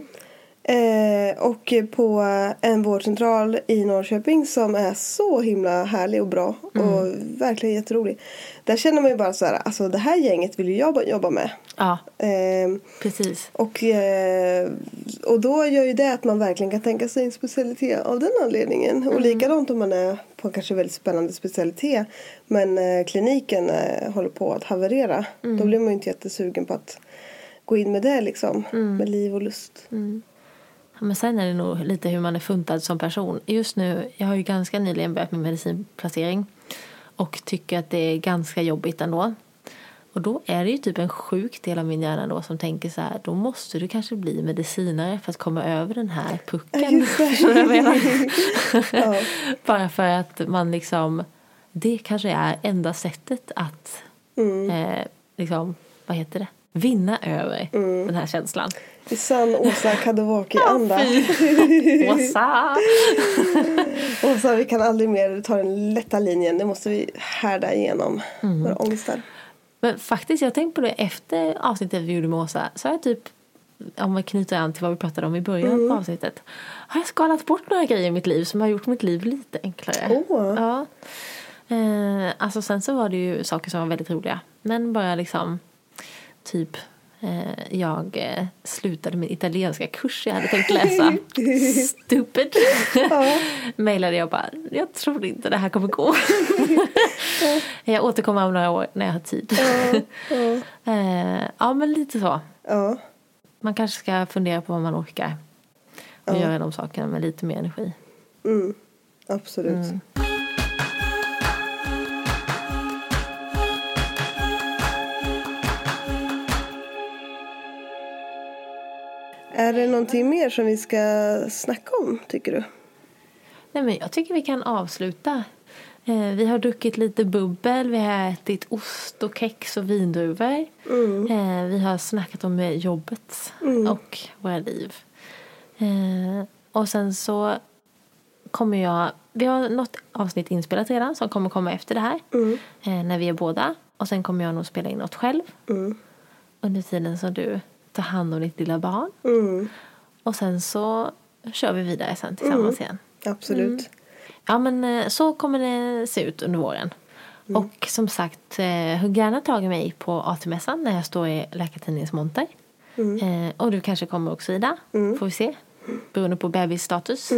Och på en vårdcentral i Norrköping som är så himla härlig och bra. Och verkligen jätterolig. Där känner man ju bara så här, alltså det här gänget vill ju jag jobba med. Ja, precis. Och då gör ju det att man verkligen kan tänka sig en specialitet av den anledningen. Och likadant om man är på kanske väldigt spännande specialitet. Men kliniken håller på att haverera. Då blir man ju inte jättesugen på att gå in med det liksom. Med liv och lust. Ja, men sen är det nog lite hur man är funtad som person. Just nu, jag har ju ganska nyligen börjat med medicinplacering. Och tycker att det är ganska jobbigt ändå. Och då är det ju typ en sjuk del av min hjärna då som tänker så här, då måste du kanske bli medicinare för att komma över den här pucken. Jag menar. Bara för att man liksom, det kanske är enda sättet att liksom, vad heter det? Vinna över den här känslan. I sann Åsa Kadowaki-anda. Åsa! Åsa, vi kan aldrig mer ta den lätta linjen. Det måste vi härda igenom våra ångestar. Men faktiskt, jag tänkte på det efter avsnittet vi gjorde med Åsa. Så har jag typ, om man knyter an till vad vi pratade om i början av avsnittet. Har jag skalat bort några grejer i mitt liv som har gjort mitt liv lite enklare. Ja. Alltså sen så var det ju saker som var väldigt roliga. Men bara liksom typ jag slutade min italienska kurs jag hade tänkt läsa. Stupid. Mejlade jag bara, jag tror inte det här kommer gå. Jag återkommer om några år när jag har tid. Ja, men lite så. Man kanske ska fundera på vad man orkar. Och göra de sakerna med lite mer energi. Absolut. Är det någonting mer som vi ska snacka om, tycker du? Nej, men jag tycker vi kan avsluta. Vi har druckit lite bubbel, vi har ätit ost och kex och vindruvor. Vi har snackat om jobbet och våra liv. Och sen så kommer vi har något avsnitt inspelat redan som kommer komma efter det här. När vi är båda. Och sen kommer jag nog spela in något själv. Under tiden som du tar hand om ditt lilla barn. Och sen så kör vi vidare sen tillsammans igen. Absolut. Ja, men så kommer det se ut under våren. Och som sagt, hugg gärna tag i mig på AT-mässan när jag står i Läkartidningens monter. Och du kanske kommer också, Ida. Får vi se. Beroende på bebisstatus.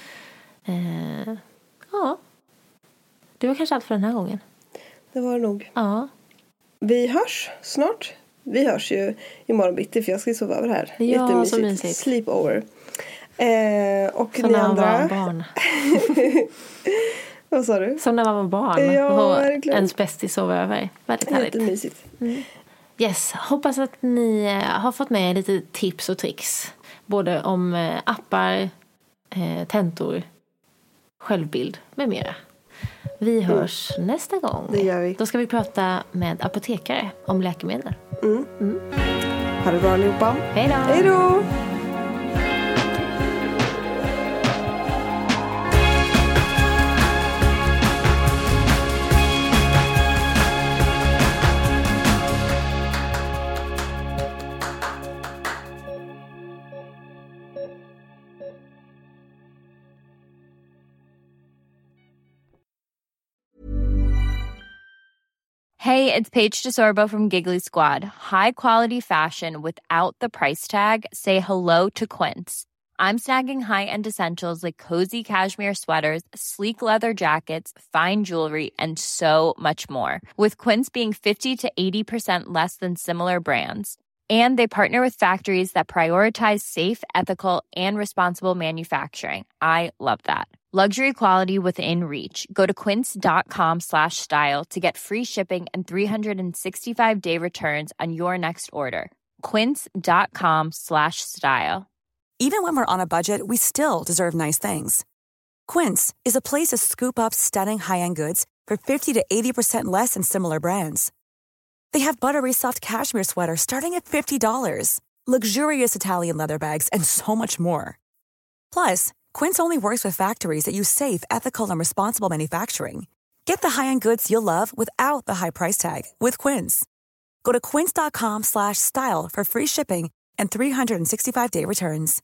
Ja. Det var kanske allt för den här gången. Det var det nog. Ja. Vi hörs snart. Vi hörs ju imorgon bitti, för jag ska sova över här. Ja, jättemysigt. så mysigt. Sleepover. Och som ni när man andra. var barn. Vad sa du? Som när man var barn. Ja, och verkligen. ens bästis sov över. Väldigt härligt. Jättemysigt. Yes, hoppas att ni har fått med lite tips och tricks. Både om appar, tentor, självbild med mera. Vi hörs nästa gång. Det gör vi. Då ska vi prata med apotekare om läkemedel. Ha det bra allihopa. Hej då! Hej då! Hey, it's Paige DeSorbo from Giggly Squad. High quality fashion without the price tag. Say hello to Quince. I'm snagging high-end essentials like cozy cashmere sweaters, sleek leather jackets, fine jewelry, and so much more. With Quince being 50 to 80% less than similar brands. And they partner with factories that prioritize safe, ethical, and responsible manufacturing. I love that. Luxury quality within reach. Go to quince.com/style to get free shipping and 365-day returns on your next order. Quince.com/style. Even when we're on a budget, we still deserve nice things. Quince is a place to scoop up stunning high-end goods for 50 to 80% less than similar brands. They have buttery soft cashmere sweaters starting at $50, luxurious Italian leather bags, and so much more. Plus, Quince only works with factories that use safe, ethical, and responsible manufacturing. Get the high-end goods you'll love without the high price tag with Quince. Go to quince.com/style for free shipping and 365-day returns.